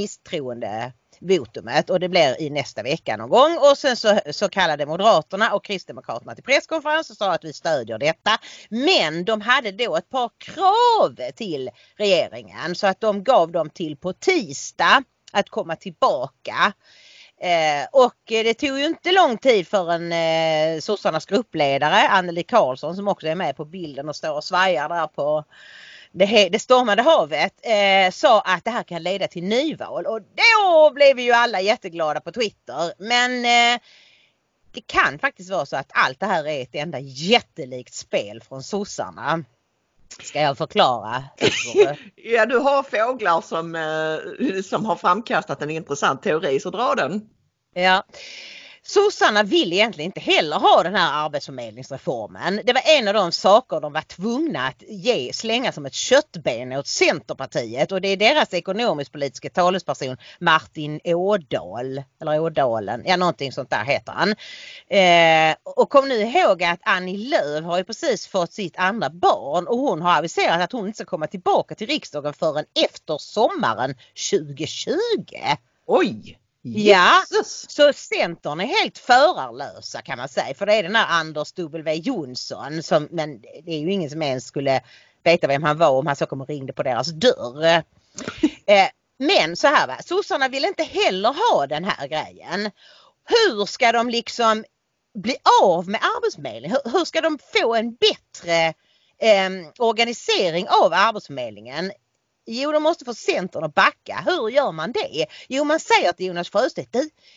misstroendevotumet och det blir i nästa vecka någon gång. Och sen så, så kallade Moderaterna och Kristdemokraterna till presskonferens och sa att vi stödjer detta. Men de hade då ett par krav till regeringen så att de gav dem till på tisdag att komma tillbaka. Eh, och det tog ju inte lång tid för en eh, sossarnas gruppledare Anneli Karlsson, som också är med på bilden och står och svajar där på det, det stormade havet, eh, sa att det här kan leda till nyval. Och då blev vi ju alla jätteglada på Twitter. Men eh, det kan faktiskt vara så att allt det här är ett enda jättelikt spel från sossarna. Ska jag förklara? Ja, du har fåglar som, eh, som har framkastat en intressant teori, så dra den. Ja. Sossarna vill egentligen inte heller ha den här arbetsförmedlingsreformen. Det var en av de saker de var tvungna att ge, slänga som ett köttben åt Centerpartiet. Och det är deras ekonomisk-politiska talesperson Martin Ådahl, eller Ådalen, ja någonting sånt där heter han. Eh, och kom nu ihåg att Annie Lööf har ju precis fått sitt andra barn och hon har aviserat att hon inte ska komma tillbaka till riksdagen förrän efter sommaren tjugo tjugo. Oj! Ja, så Centern är helt förarlösa kan man säga. För det är den här Anders W. Jonsson som, men det är ju ingen som ens skulle veta vem han var om han så kom och ringde på deras dörr. eh, men så här va, sossarna vill inte heller ha den här grejen. Hur ska de liksom bli av med arbetsförmedlingen? Hur, hur ska de få en bättre eh, organisering av arbetsförmedlingen? Jo, de måste få Centern att backa. Hur gör man det? Jo, man säger till Jonas Sjöstedt,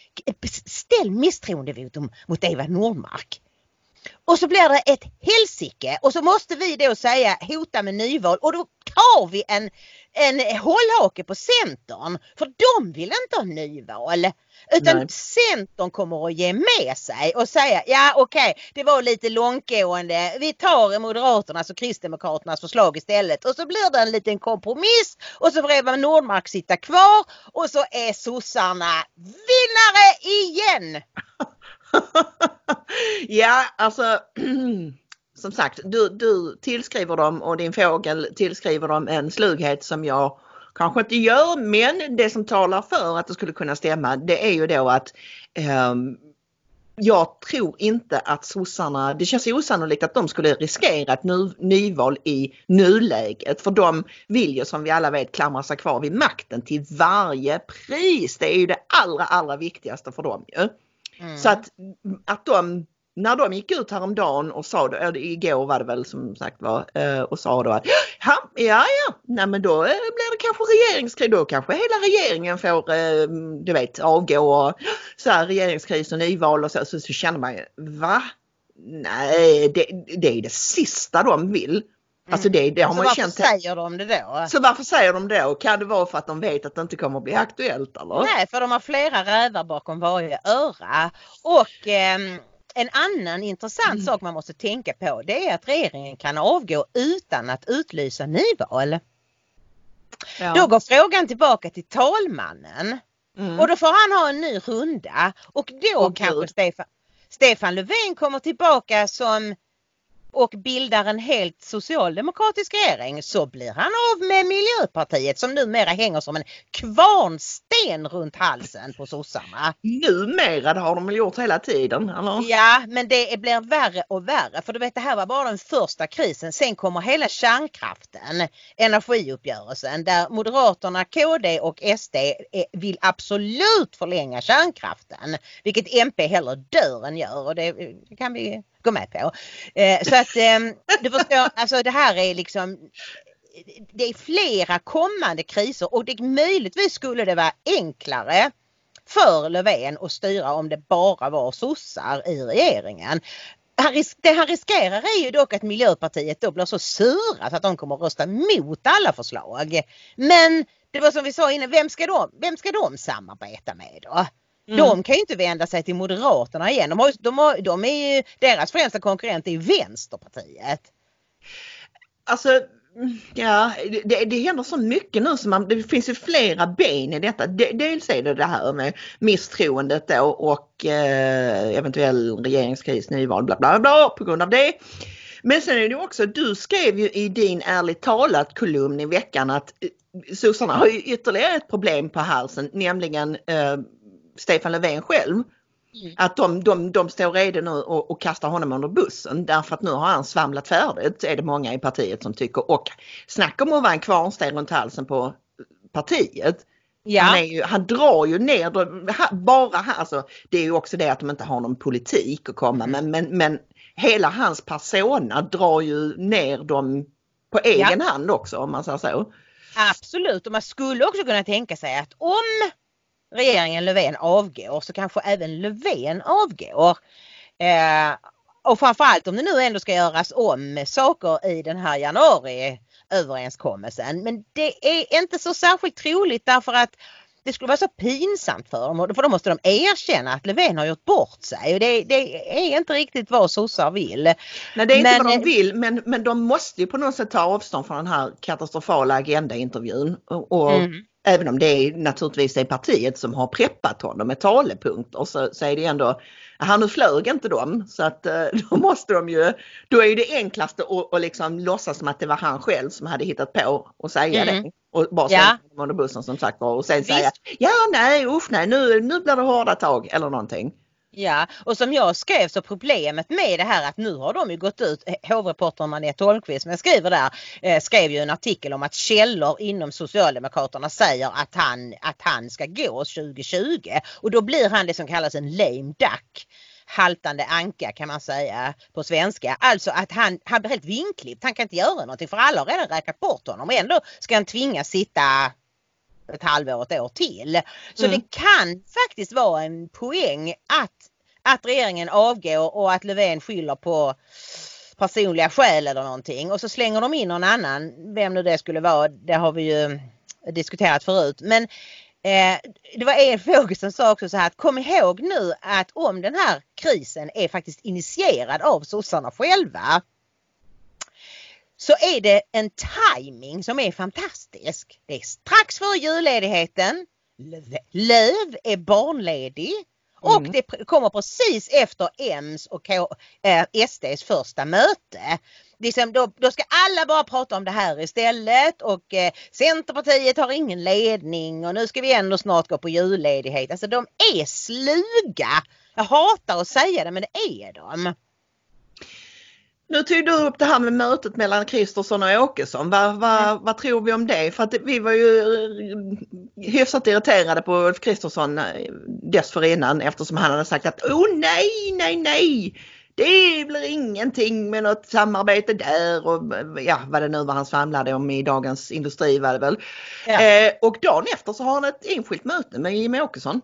ställ misstroendevotum mot Eva Nordmark. Och så blir det ett helsike. Och så måste vi då säga hota med nyval. Och då tar vi en, en hållhake på Centern. För de vill inte ha nyval. Utan Nej. Centern kommer att ge med sig och säga, ja okej, okay, det var lite långtgående. Vi tar Moderaternas och Kristdemokraternas förslag istället. Och så blir det en liten kompromiss. Och så får Eva Nordmark sitta kvar. Och så är sossarna vinnare igen. Ja, alltså som sagt, du, du tillskriver dem och din fågel tillskriver dem en slughet som jag kanske inte gör, men det som talar för att det skulle kunna stämma, det är ju då att eh, jag tror inte att sossarna, det känns osannolikt att de skulle riskera ett ny, nyval i nuläget, för de vill ju som vi alla vet klamra sig kvar vid makten till varje pris. Det är ju det allra allra viktigaste för dem ju. Mm. Så att, att de, när de gick ut häromdagen och sa, då, igår var det väl som sagt var, och sa då att ja, ja, ja, nej men då blir det kanske regeringskris, då kanske hela regeringen får, du vet, avgå och så här regeringskris och nyval och så, så, så känner man ju, va? Nej, det, det är det sista de vill. Alltså det, det har så man känt. Varför säger de det då? Så varför säger de det då? Kan det vara för att de vet att det inte kommer att bli aktuellt eller? Nej, för de har flera rävar bakom varje öra. Och eh, en annan intressant mm. sak man måste tänka på, det är att regeringen kan avgå utan att utlysa nyval. Ja. Då går frågan tillbaka till talmannen. Mm. Och då får han ha en ny runda. Och då oh, kanske Stefan, Stefan Löfven kommer tillbaka som och bildar en helt socialdemokratisk regering, så blir han av med Miljöpartiet som numera hänger som en kvarnsten runt halsen på sossarna. Numera, det har de väl gjort hela tiden, eller? Ja, men det blir värre och värre. För du vet, det här var bara den första krisen. Sen kommer hela kärnkraften, energiuppgörelsen, där Moderaterna, K D och S D vill absolut förlänga kärnkraften. Vilket M P hellre dör än gör, och det kan vi gå med på. Eh, så att eh, du förstår, alltså det här är liksom, det är flera kommande kriser, och det möjligtvis skulle det vara enklare för Löfven att styra om det bara var sossar i regeringen. han ris- det han riskerar är ju dock att Miljöpartiet då blir så sura så att de kommer att rösta mot alla förslag. Men det var som vi sa innan, vem ska de, vem ska de samarbeta med då? Mm. De kan ju inte vända sig till Moderaterna igen. De, har, de, har, de är ju, deras främsta konkurrent är ju Vänsterpartiet. Alltså, ja, det, det händer så mycket nu. Som man, det finns ju flera ben i detta. Dels är det det här med misstroendet då och eh, eventuell regeringskris, nyval, bla bla bla på grund av det. Men sen är det också, du skrev ju i din ärligt talat kolumn i veckan att sossarna har ju ytterligare ett problem på halsen, nämligen eh, Stefan Löfven själv. Mm. Att de, de, de står redo nu och, och kastar honom under bussen därför att nu har han svamlat färdigt, är det många i partiet som tycker. Och snacka om att vara en kvarnsten runt halsen på partiet. Ja. Han, är ju, han drar ju ner, bara här, alltså, det är ju också det att de inte har någon politik att komma med, mm. men, men hela hans persona drar ju ner dem på egen ja. hand också, om man säger så. Absolut, och man skulle också kunna tänka sig att om regeringen Löfven avgår så kanske även Löfven avgår. Eh, och framförallt om det nu ändå ska göras om saker i den här januariöverenskommelsen. Men det är inte så särskilt troligt därför att det skulle vara så pinsamt för dem. För då måste de erkänna att Löfven har gjort bort sig. Och det, det är inte riktigt vad sossar vill. Nej, det är men, inte vad de vill. Men, men de måste ju på något sätt ta avstånd från den här katastrofala agendaintervjun. Och, och mm. även om det är naturligtvis är partiet som har preppat honom med talepunkter så, så är det ändå, han nu flög inte dem. Så att då måste de ju, då är ju det enklaste att, att liksom låtsas som att det var han själv som hade hittat på och säga mm. det. Och bara säga ja. under bussen som sagt var och sen Visst. säga ja nej usch nej nu, nu blir det hårda tag eller någonting. Ja, och som jag skrev så problemet med det här att nu har de ju gått ut, hovreportern Manette Holmqvist, men jag skriver där, eh, skrev ju en artikel om att källor inom Socialdemokraterna säger att han, att han ska gå tjugo tjugo och då blir han det som kallas en lame duck. Haltande anka kan man säga på svenska. Alltså att han, han blir helt vinklippt. Han kan inte göra någonting för alla har redan räknat bort honom. Och ändå ska han tvingas sitta ett halvår, ett år till. Så mm. det kan faktiskt vara en poäng att, att regeringen avgår och att Löfven skyller på personliga skäl eller någonting. Och så slänger de in någon annan. Vem nu det skulle vara, det har vi ju diskuterat förut. Men Eh, det var en fråga som sa också så här att kom ihåg nu att om den här krisen är faktiskt initierad av sossarna själva så är det en timing som är fantastisk. Det är strax före julledigheten, Löv, Löv är barnledig och mm. det kommer precis efter M's och K, eh, S D:s första möte. Liksom då, då ska alla bara prata om det här istället och eh, Centerpartiet har ingen ledning och nu ska vi ändå snart gå på julledighet. Alltså de är sluga. Jag hatar att säga det men det är de. Nu tog du upp det här med mötet mellan Kristersson och Åkesson. Vad, vad, mm. vad tror vi om det? För att vi var ju hyfsat irriterade på Ulf Kristersson dessförinnan eftersom han hade sagt att åh nej, nej, nej. Det blir ingenting med något samarbete där och ja, vad det nu var han svamlade om i Dagens Industri var det väl. Ja. Eh, och dagen efter så har han ett enskilt möte med Jimmie Åkesson.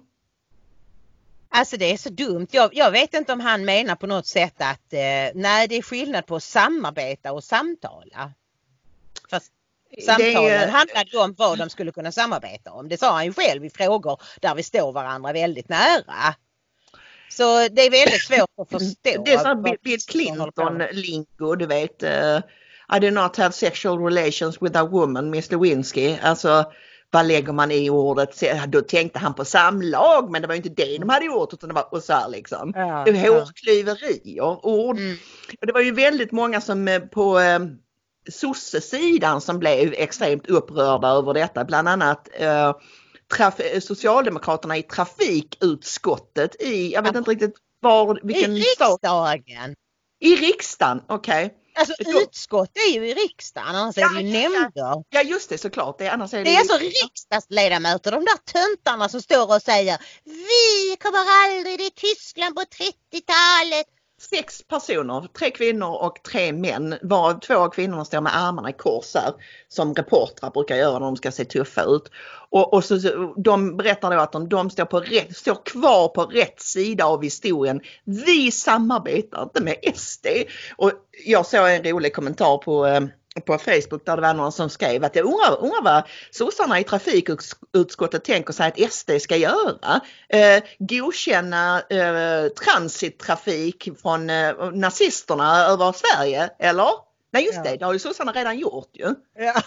Alltså det är så dumt. Jag, jag vet inte om han menar på något sätt att eh, nej det är skillnad på samarbeta och samtala. Fast samtalen är... handlade om vad de skulle kunna samarbeta om. Det sa han ju själv i frågor där vi står varandra väldigt nära. Så det är väldigt svårt att förstå. Det är så Bill Clinton-lingo, du vet. Uh, I do not have sexual relations with a woman, Miss Lewinsky. Alltså, vad lägger man i ordet? Då tänkte han på samlag, men det var inte det de hade gjort, utan det var och så här liksom. Ja, det var hårklyverier, ord. Mm. Och det var ju väldigt många som på uh, sosse-sidan som blev extremt upprörda över detta. Bland annat... Uh, Traf- Socialdemokraterna i trafikutskottet i, jag vet inte riktigt var, vilken I riksdagen. Stad. I riksdagen, okej. Okay. Alltså Då, utskott är ju i riksdagen, annars ja, är det ju nämnder. Ja, ja, just det, såklart. Det är, annars är det, det är alltså riksdagsledamöter, de där töntarna som står och säger vi kommer aldrig till Tyskland på trettiotalet. sex personer, tre kvinnor och tre män, var två av kvinnorna står med armarna i kors här, som reportrar brukar göra när de ska se tuffa ut. Och, och så, de berättar då att de, de står, på rätt, står kvar på rätt sida av historien. Vi samarbetar inte med S D. Och jag såg en rolig kommentar på på Facebook där det var någon som skrev att jag undrar, undrar vad sossarna i trafikutskottet tänker sig att S D ska göra. Eh, godkänna eh, transittrafik från eh, nazisterna över Sverige, eller? Nej just det, ja. det har ju sossarna redan gjort ju. Ja,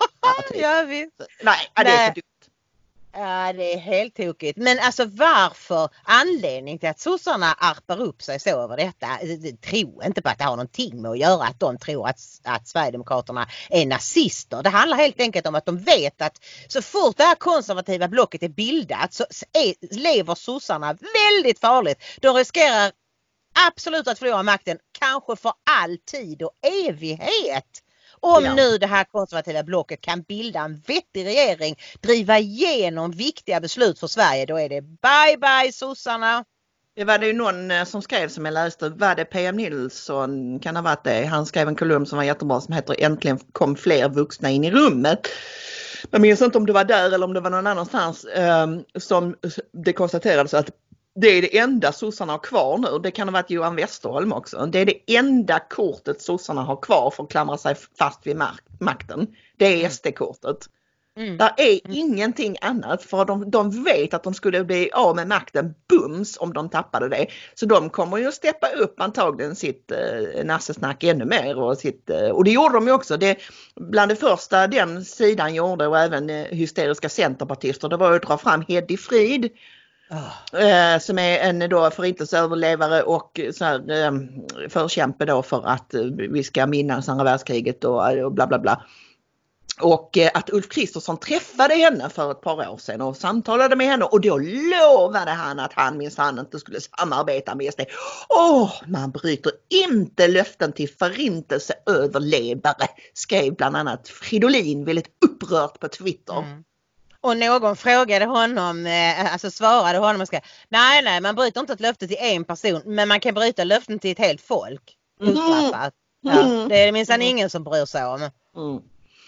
ja visst. Nej, det är för dumt. Ja, det är helt tokigt. Men alltså varför anledning till att sossarna arpar upp sig så över detta? Tro inte på att det har någonting med att göra att de tror att, att Sverigedemokraterna är nazister. Det handlar helt enkelt om att de vet att så fort det här konservativa blocket är bildat så är, lever sossarna väldigt farligt. De riskerar absolut att förlora makten, kanske för all tid och evighet. Om ja. nu det här konservativa blocket kan bilda en vettig regering, driva igenom viktiga beslut för Sverige, då är det bye bye sossarna. Det var det ju någon som skrev som jag läste, var det P M Nilsson, kan ha varit det. Han skrev en kolumn som var jättebra som heter Äntligen kom fler vuxna in i rummet. Jag minns inte om det var där eller om det var någon annanstans um, som det konstaterades att det är det enda sossarna har kvar nu. Det kan ha varit Johan Westerholm också. Det är det enda kortet sossarna har kvar för att klamra sig fast vid makten. Det är S D-kortet. Mm. Där är mm. ingenting annat, för de, de vet att de skulle bli av med makten bums om de tappade det. Så de kommer ju att steppa upp antagligen sitt eh, nassesnack ännu mer. Och, sitt, eh, och det gjorde de ju också. Det, bland det första den sidan gjorde, och även eh, hysteriska centerpartister, det var att dra fram Heddy Frid. Oh. Eh, som är en då förintelseöverlevare och så här, eh, förkämpe då för att eh, vi ska minnas andra världskriget och, och bla bla bla. Och eh, att Ulf Kristersson träffade henne för ett par år sedan och samtalade med henne, och då lovade han att han minsann inte skulle samarbeta med S D. Åh, oh, man bryter inte löften till förintelseöverlevare, skrev bland annat Fridolin väldigt upprört på Twitter. Mm. Och någon frågade honom, alltså svarade honom och skrev, nej nej man bryter inte ett löfte till en person, men man kan bryta löften till ett helt folk. Ostraffat. Ja, det är det minsann ingen som bryr sig om. Mm.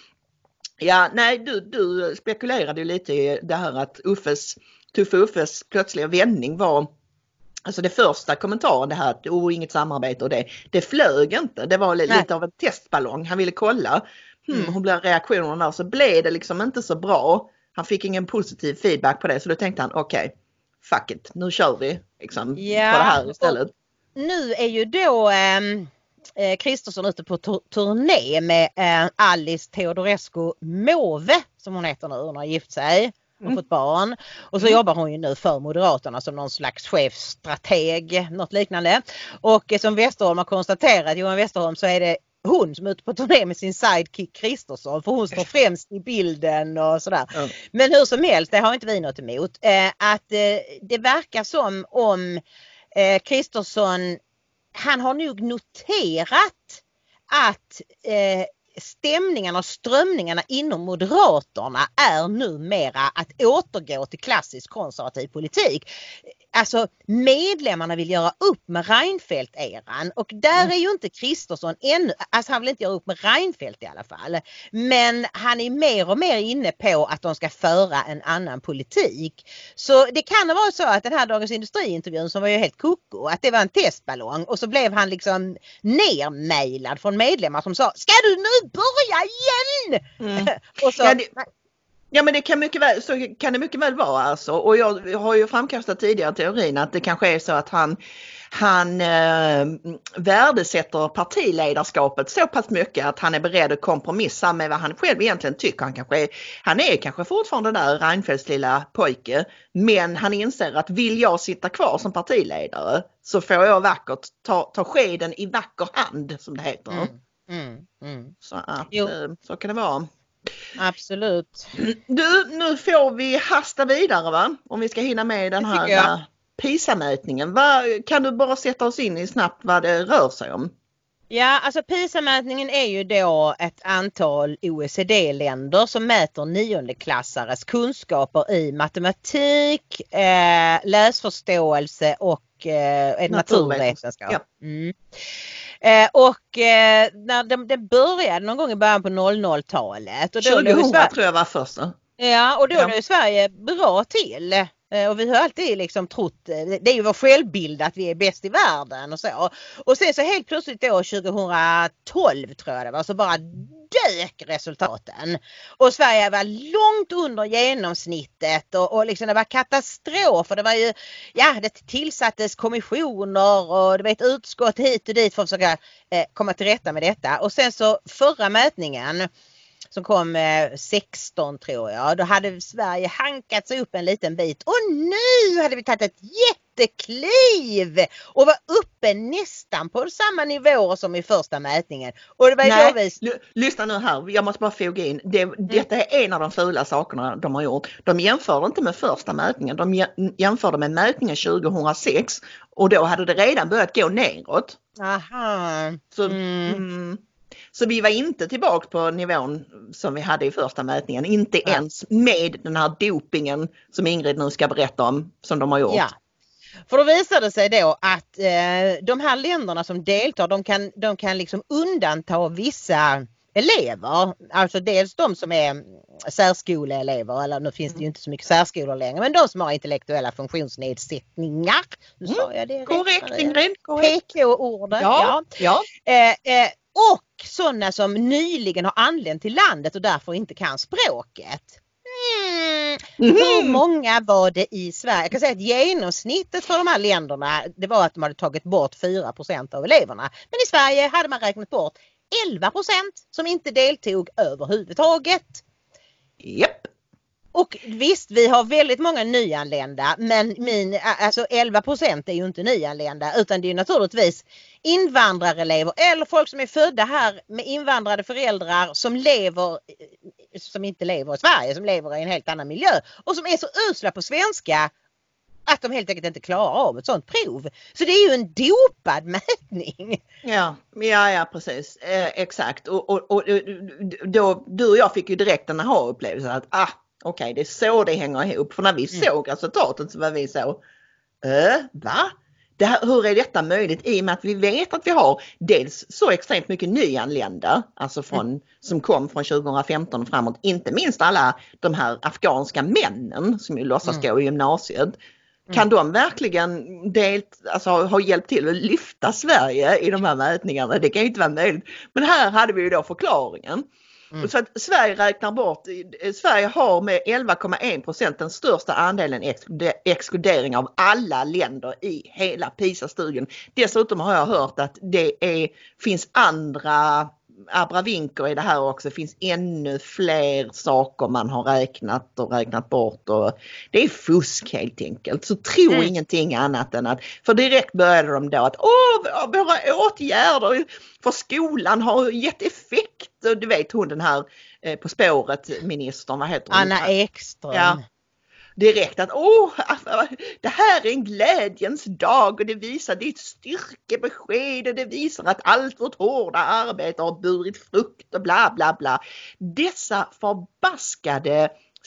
Ja, nej du, du spekulerade ju lite i det här att Uffes, Tuffe Uffes plötsliga vändning var, alltså det första kommentaren det här att oh, inget samarbete och det, det flög inte. Det var lite nej. av en testballong. Han ville kolla hmm, mm. hur blev reaktionerna där, så blev det liksom inte så bra. Han fick ingen positiv feedback på det, så då tänkte han okej, okay, fuck it, nu kör vi liksom, ja, på det här istället. Nu är ju då eh, Kristersson ute på tur- turné med eh, Alice Teodorescu Måwe, som hon heter nu, hon har gift sig och mm. fått barn. Och så mm. jobbar hon ju nu för Moderaterna som någon slags chefstrateg, något liknande. Och eh, som Westerholm har konstaterat, Johan Westerholm, så är det hon som är ute på turné med sin sidekick Kristersson, för hon står främst i bilden och sådär. Mm. Men hur som helst, det har inte vi något emot. Eh, att eh, det verkar som om Kristersson, eh, han har nog noterat att eh, stämningarna och strömningarna inom Moderaterna är numera att återgå till klassisk konservativ politik. Alltså medlemmarna vill göra upp med Reinfeldt-eran, och där är ju inte Kristersson ännu, alltså han vill inte göra upp med Reinfeldt i alla fall, men han är mer och mer inne på att de ska föra en annan politik. Så det kan ha varit så att den här Dagens Industri-intervjun, som var ju helt koko, att det var en testballong, och så blev han liksom nermailad från medlemmar som sa, ska du nu börja igen? Mm. och så, ja, det... Ja, men det kan mycket väl, så kan det mycket väl vara alltså. Och jag har ju framkastat tidigare teorin att det kanske är så att han, han eh, värdesätter partiledarskapet så pass mycket att han är beredd att kompromissa med vad han själv egentligen tycker. Han, kanske är, han är kanske fortfarande där Reinfeldts lilla pojke, men han inser att vill jag sitta kvar som partiledare så får jag vackert ta, ta skeden i vacker hand, som det heter. Mm, mm, mm. Så att eh, så kan det vara. Absolut. Du, nu får vi hasta vidare, va? Om vi ska hinna med den här PISA-mätningen. Va, kan du bara sätta oss in i snabbt vad det rör sig om? Ja, alltså PISA-mätningen är ju då ett antal O E C D-länder som mäter niondeklassares kunskaper i matematik, eh, läsförståelse och eh, naturvetenskap. Ja. Mm. Eh, och eh, när det, det började någon gång i början på noll noll-talet. Och då tjugohundra Sverige, tror jag var första. Ja, och då ja. Är Sverige bra till. Och vi har alltid liksom trott, det är ju vår självbild att vi är bäst i världen och så. Och sen så helt plötsligt då tjugohundratolv tror jag det var, så bara dök resultaten. Och Sverige var långt under genomsnittet och, och liksom det var katastrof. Och det var ju, ja det tillsattes kommissioner och du vet utskott hit och dit för att försöka eh, komma till rätta med detta. Och sen så förra mätningen som kom sexton tror jag. Då hade Sverige hankat sig upp en liten bit. Och nu hade vi tagit ett jättekliv och var uppe nästan på samma nivåer som i första mätningen. Och det var Nej, vi... l- lyssna nu här. Jag måste bara foga in. Det, mm. Detta är en av de fula sakerna de har gjort. De jämförde inte med första mätningen. De jämförde med mätningen tjugohundrasex. Och då hade det redan börjat gå neråt. Aha. Så... Mm. Mm, Så vi var inte tillbaka på nivån som vi hade i första mätningen. Inte ja. ens med den här dopingen som Ingrid nu ska berätta om som de har gjort. Ja. För då visade det sig då att eh, de här länderna som deltar de kan, de kan liksom undanta vissa elever. Alltså dels de som är särskoleelever, eller nu finns det ju inte så mycket särskolor längre, men de som har intellektuella funktionsnedsättningar. Nu sa jag det korrekt, Ingrid. P K-ordet. Ja. ja. ja. Eh, eh, och sådana som nyligen har anlänt till landet och därför inte kan språket. Mm. Mm. Hur många var det i Sverige? Jag kan säga att genomsnittet för de här länderna det var att de hade tagit bort fyra procent av eleverna. Men i Sverige hade man räknat bort elva procent som inte deltog överhuvudtaget. Japp. Och visst, vi har väldigt många nyanlända, men min, alltså elva procent är ju inte nyanlända utan det är naturligtvis invandrarelever eller folk som är födda här med invandrade föräldrar som lever, som inte lever i Sverige, som lever i en helt annan miljö och som är så usla på svenska att de helt enkelt inte klarar av ett sånt prov. Så det är ju en dopad mätning. Ja, ja, ja precis. Eh, exakt. Och, och, och då, du och jag fick ju direkt en aha-upplevelse att ah, okej, okay, det är så det hänger ihop. För när vi mm. såg resultatet så var vi så, äh, va? Det här, hur är detta möjligt? I och med att vi vet att vi har dels så extremt mycket nyanlända, alltså från, mm. som kom från tjugohundrafemton och framåt. Inte minst alla de här afghanska männen som ju låtsas mm. gå i gymnasiet. Kan de verkligen delt, alltså, ha hjälpt till att lyfta Sverige i de här mätningarna? Det kan ju inte vara möjligt. Men här hade vi ju då förklaringen. Mm. Så att Sverige räknar bort, Sverige har med elva komma en procent den största andelen exkludering av alla länder i hela PISA-studien. Dessutom har jag hört att det är, finns andra abravinker i det här också. Det finns ännu fler saker man har räknat och räknat bort. Och det är fusk helt enkelt. Så tro mm. ingenting annat än att, för direkt började de då att åh, våra åtgärder för skolan har gett effekt. Och du vet hon den här eh, På spåret ministern, vad heter hon? Anna Ekström. Ja. Direkt att åh, det här är en glädjens dag och det visar ditt styrkebesked och det visar att allt vårt hårda arbete har burit frukt och bla bla bla. Dessa förbaskade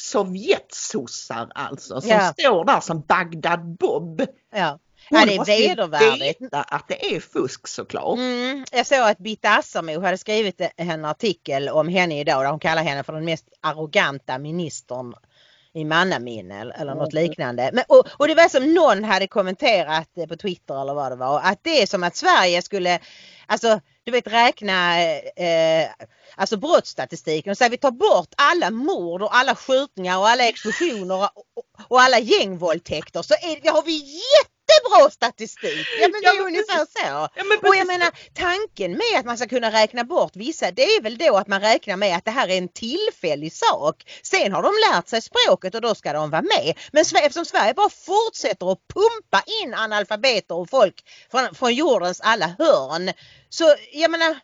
Sovjetsossar alltså som ja. står där som Bagdad Bob. Ja. Ja, det är vedervärdigt. Att det är fusk såklart. Mm, jag såg att Bitta Assermo hade skrivit en artikel om henne idag där hon kallar henne för den mest arroganta ministern i mannaminne eller något liknande. Men, och, och det var som någon hade kommenterat på Twitter eller vad det var. Att det är som att Sverige skulle, alltså du vet räkna eh, alltså brottsstatistiken och säga vi tar bort alla mord och alla skjutningar och alla explosioner och, och, och alla gängvåldtäkter så är, har vi jättebra statistik. Ja men det är ja, ungefär så. Ja, men och jag menar tanken med att man ska kunna räkna bort vissa det är väl då att man räknar med att det här är en tillfällig sak. Sen har de lärt sig språket och då ska de vara med. Men eftersom Sverige bara fortsätter att pumpa in analfabeter och folk från, från jordens alla hörn så jag menar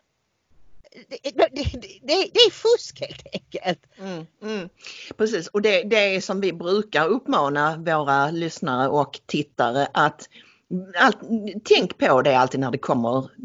Det, det, det, det är fusk helt enkelt. Mm, mm. Precis, och det, det är som vi brukar uppmana våra lyssnare och tittare att allt, tänk på det alltid när det kommer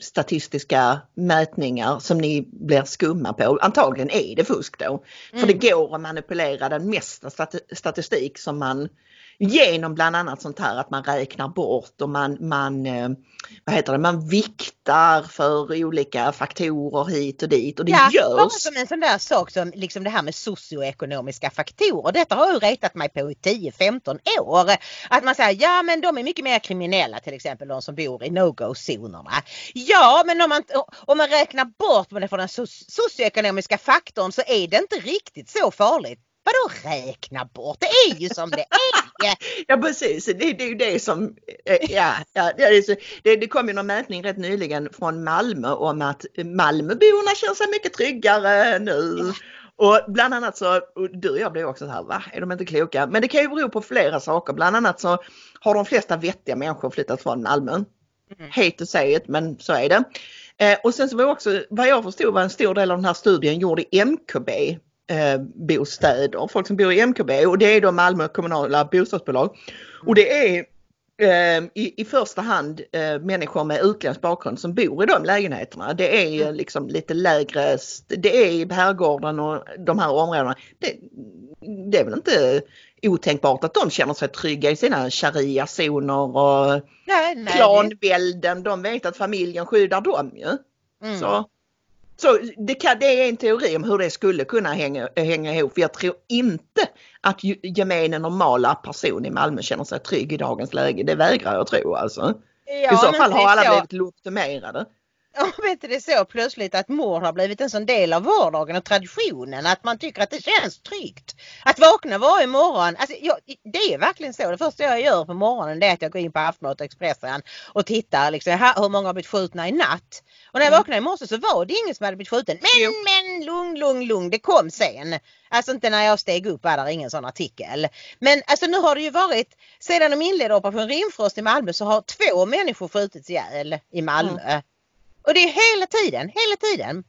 statistiska mätningar som ni blir skumma på. Antagligen är det fusk då. Mm. För det går att manipulera den mesta stat- statistik som man genom bland annat sånt här att man räknar bort och man, man, vad heter det, man viktar för olika faktorer hit och dit och det ja, görs. Bara som en sån där sak som liksom det här med socioekonomiska faktorer. Detta har ju retat mig på i tio femton år. Att man säger, ja men de är mycket mer kriminella till exempel de som bor i no-go-zonerna. Ja men om man, om man räknar bort med det från den socioekonomiska faktorn så är det inte riktigt så farligt. Vadå räkna bort? Det är ju som det är. Ja precis, det, det är ju det som, ja, ja det, är så, det, det kom ju någon mätning rätt nyligen från Malmö om att Malmöborna känner sig mycket tryggare nu. Och bland annat så, och du och jag blev också så här, va? Är de inte kloka? Men det kan ju bero på flera saker. Bland annat så har de flesta vettiga människor flyttat från Malmö. Mm. Hate to say it, men så är det. Eh, och sen så var också, vad jag förstod var en stor del av den här studien gjord i M K B. Eh, bostäder, folk som bor i M K B och det är då Malmö kommunala bostadsbolag och det är eh, i, i första hand eh, människor med utländsk bakgrund som bor i de lägenheterna. Det är mm. liksom lite lägre, det är i Herrgården och de här områdena. Det, det är väl inte otänkbart att de känner sig trygga i sina sharia-zoner och nej, nej, klanvälden. De vet att familjen skyddar dem ju. Mm. Så Så det, kan, det är en teori om hur det skulle kunna hänga, hänga ihop. För jag tror inte att gemene normala person i Malmö känner sig trygg i dagens läge. Det vägrar jag tro alltså. Ja, I så fall har alla så... blivit lobotomerade. Ja, vet du, det är så plötsligt att mord har blivit en sån del av vardagen och traditionen att man tycker att det känns tryggt. Att vakna varje morgon, alltså jag, det är verkligen så. Det första jag gör på morgonen det är att jag går in på Aftonbladet och Expressen och tittar liksom, hur många har blivit skjutna i natt. Och när jag vaknade i morse så var det ingen som hade blivit skjuten. Men, jo. men, lugn, lugn, lugn, det kom sen. Alltså inte när jag steg upp var det ingen sån artikel. Men alltså nu har det ju varit, sedan de inledde Operation Rimfrost i Malmö så har två människor skjutits ihjäl i Malmö. Mm. Och det är hela tiden, hela tiden.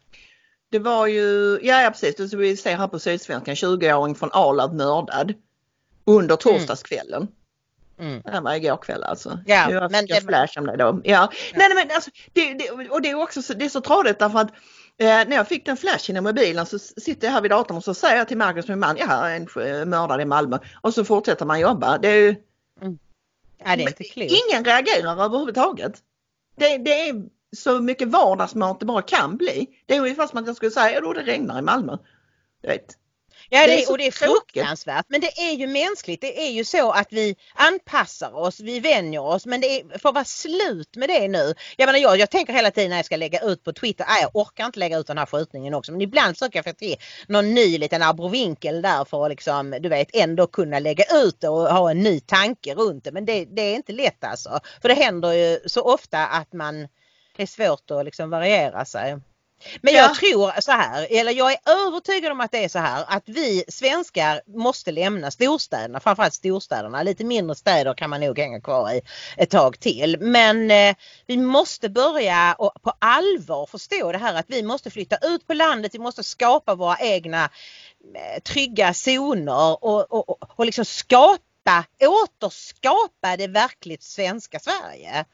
Det var ju, ja, ja precis, det vi ser här på Sydsvenskan, tjugo-åring från Arlöv mördad under torsdagskvällen. Mm. Det var igår kväll alltså. Ja, jag men det flash om det då. Ja. Ja. Nej, nej men alltså, det, det, och det är också så, det är så tradigt därför att eh, när jag fick den flashen i mobilen så sitter jag här vid datorn och så säger jag till Marcus min man, ja, en mördare i Malmö. Och så fortsätter man jobba. Det är ju... Mm. Ja, det är inte klokt. Ingen reagerar överhuvudtaget. Det, det är så mycket vardagsmat det bara kan bli. Det är ungefär som att jag skulle säga, ja då det regnar i Malmö. Du vet. Ja, det, det är, och det är fruktansvärt. Men det är ju mänskligt. Det är ju så att vi anpassar oss, vi vänjer oss. Men det är, får vara slut med det nu. Jag menar, jag, jag tänker hela tiden när jag ska lägga ut på Twitter. Nej, jag orkar inte lägga ut den här skjutningen också. Men ibland försöker jag få till någon ny liten abrovinkel där för att liksom, du vet, ändå kunna lägga ut det och ha en ny tanke runt det. Men det, det är inte lätt alltså. För det händer ju så ofta att man, det är svårt att liksom variera sig. Men jag ja. tror så här, eller jag är övertygad om att det är så här att vi svenskar måste lämna storstäderna, framförallt storstäderna. Lite mindre städer kan man nog hänga kvar i ett tag till. Men eh, vi måste börja och på allvar förstå det här att vi måste flytta ut på landet, vi måste skapa våra egna eh, trygga zoner och, och, och, och liksom skapa, återskapa det verkligt svenska Sverige.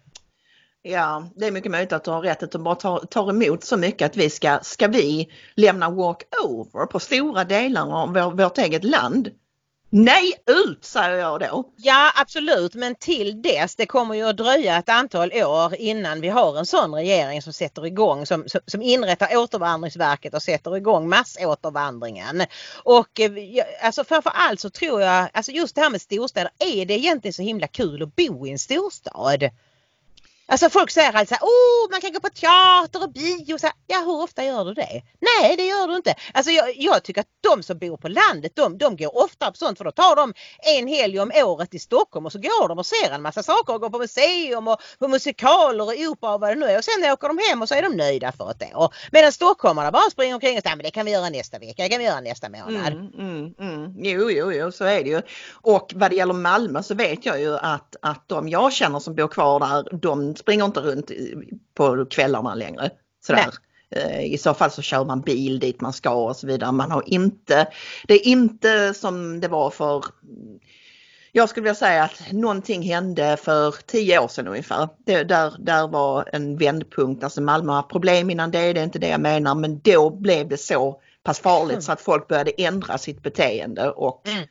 Ja, det är mycket möjligt att du har rätt att de bara tar, tar emot så mycket att vi ska, ska vi lämna walk-over på stora delar av vår, vårt eget land? Nej, ut säger jag då. Ja, absolut. Men till dess, det kommer ju att dröja ett antal år innan vi har en sån regering som sätter igång, som, som, som inrättar återvandringsverket och sätter igång massåtervandringen. Och alltså framförallt så tror jag, alltså just det här med storstäder, är det egentligen så himla kul att bo i en storstad? Alltså folk säger alltså, åh man kan gå på teater och bio. Så här, ja, hur ofta gör du det? Nej, det gör du inte. Alltså jag, jag tycker att de som bor på landet, de, de går ofta på sånt. För då tar de en helg om året i Stockholm och så går de och ser en massa saker och går på museum och på musikaler och opera och vad det nu är. Och sen åker de hem och så är de nöjda för ett år. Medan stockholmarna bara springer omkring och säger, men det kan vi göra nästa vecka, det kan vi göra nästa månad. Mm, mm, mm. Jo, jo, jo, så är det ju. Och vad det gäller Malmö så vet jag ju att, att de jag känner som bor kvar där, de springer inte runt på kvällarna längre. Sådär. I så fall så kör man bil dit man ska och så vidare. Man har inte, det är inte som det var för Jag skulle vilja säga att någonting hände för tio år sedan ungefär. Det, där, där var en vändpunkt. Alltså Malmö har problem innan det, det är inte det jag menar. Men då blev det så pass farligt mm. så att folk började ändra sitt beteende. Och mm.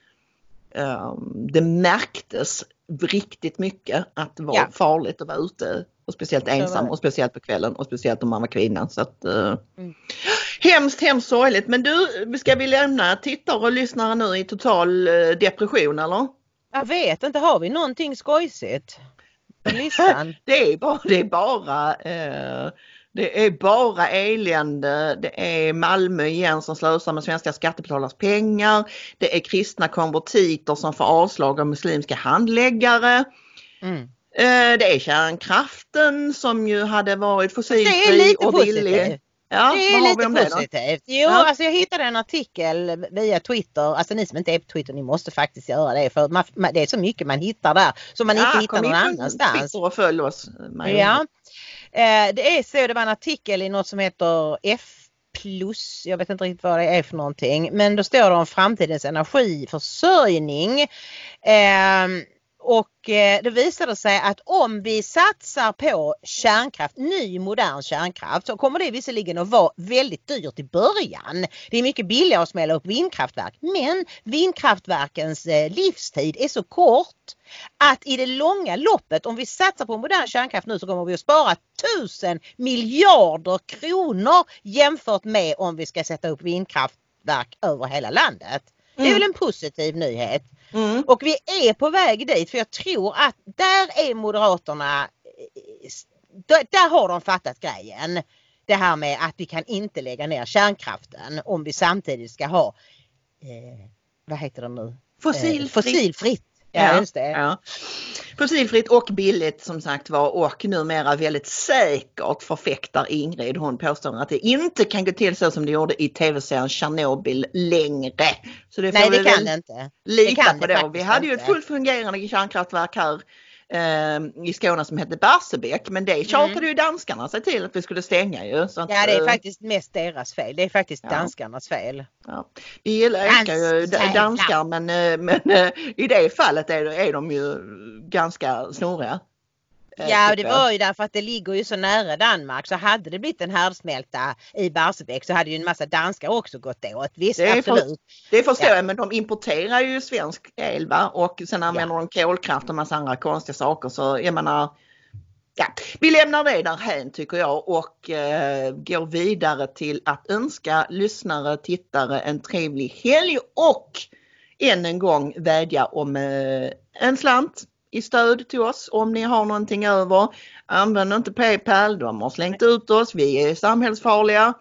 um, det märktes riktigt mycket att det var ja. farligt att vara ute. Och speciellt ensam och speciellt på kvällen och speciellt om man var kvinna. Så att, uh, mm. Hemskt, hemskt sorgligt. Men du, ska vi lämna tittare och lyssnare nu i total uh, depression eller? Jag vet inte, har vi någonting skojsigt på listan? det är bara, det är bara, uh, det är bara elände. Det är Malmö igen som slösar med svenska skattebetalars pengar. Det är kristna konvertiter som får avslag av muslimska handläggare. Mm. Det är kärnkraften som ju hade varit fossilfri och billig. Ja, det är lite positivt. Jo, ja. alltså jag hittade en artikel via Twitter. Alltså ni som inte är på Twitter, ni måste faktiskt göra det. För man, det är så mycket man hittar där som man ja, inte hittar någon annanstans. Twitter och följ oss. Ja. Det är så, det var en artikel i något som heter F plus. Jag vet inte riktigt vad det är för någonting. Men då står det om framtidens energiförsörjning. Eh, Och eh, det visade sig att om vi satsar på kärnkraft, ny modern kärnkraft, så kommer det visserligen att vara väldigt dyrt i början. Det är mycket billigare att smälla upp vindkraftverk, men vindkraftverkens eh, livstid är så kort att i det långa loppet, om vi satsar på modern kärnkraft nu, så kommer vi att spara tusen miljarder kronor jämfört med om vi ska sätta upp vindkraftverk över hela landet. Det är väl en positiv nyhet. Mm. Och vi är på väg dit, för jag tror att där är Moderaterna, där, där har de fattat grejen. Det här med att vi kan inte lägga ner kärnkraften om vi samtidigt ska ha, eh, vad heter det nu? Fossilfritt. Eh, fossilfritt. Ja, just det. Ja. Fossilfritt och billigt som sagt var, och numera väldigt säkert förfäktar Ingrid. Hon påstår att det inte kan gå till så som det gjorde i tv-serien Tjernobyl längre. Så det får Nej, det vi kan det inte. Lita det kan på det då. Vi hade ju ett fullt fungerande kärnkraftverk här eh, i Skåne som hette Barsebäck, men det tjatade mm. ju danskarna sig till att vi skulle stänga ju. Så att, ja, det är faktiskt mest deras fel. Det är faktiskt ja. danskarnas fel. Ja. Vi älskar ju danskar, men, men i det fallet är, är de ju ganska snurriga. Ja, det var ju därför att det ligger ju så nära Danmark, så hade det blivit en härdsmälta i Barsebäck så hade ju en massa danskar också gått åt. Visst, det absolut. För, det förstår ja. jag, men de importerar ju svensk el, va? Och sen använder ja. de kolkraft och massa andra konstiga saker, så jag menar, ja, vi lämnar det där här tycker jag och eh, går vidare till att önska lyssnare, tittare en trevlig helg och än en gång vädja om eh, en slant i stöd till oss om ni har någonting över. Använd inte PayPal, de har slängt ut oss, vi är samhällsfarliga.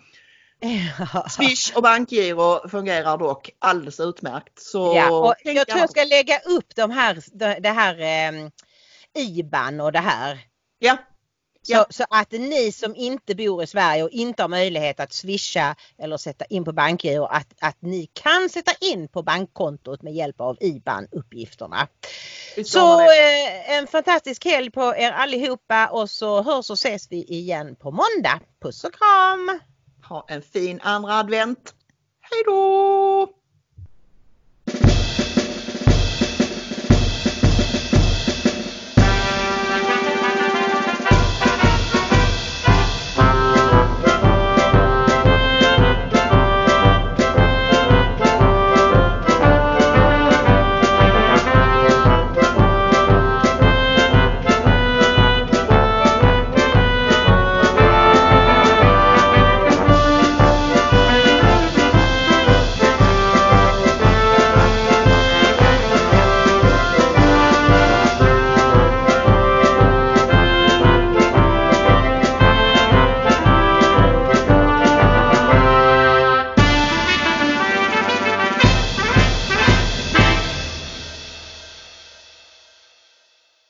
Swish och bankgiro fungerar dock alldeles utmärkt. Så ja, och jag tror jag ska lägga upp de här, det här eh, I B A N och det här. Ja. Så, ja. så att ni som inte bor i Sverige och inte har möjlighet att swisha eller sätta in på bankgiro, att, att ni kan sätta in på bankkontot med hjälp av I B A N-uppgifterna. Så eh, en fantastisk helg på er allihopa och så hörs och ses vi igen på måndag. Puss och kram! Ha en fin andra advent. Hej då!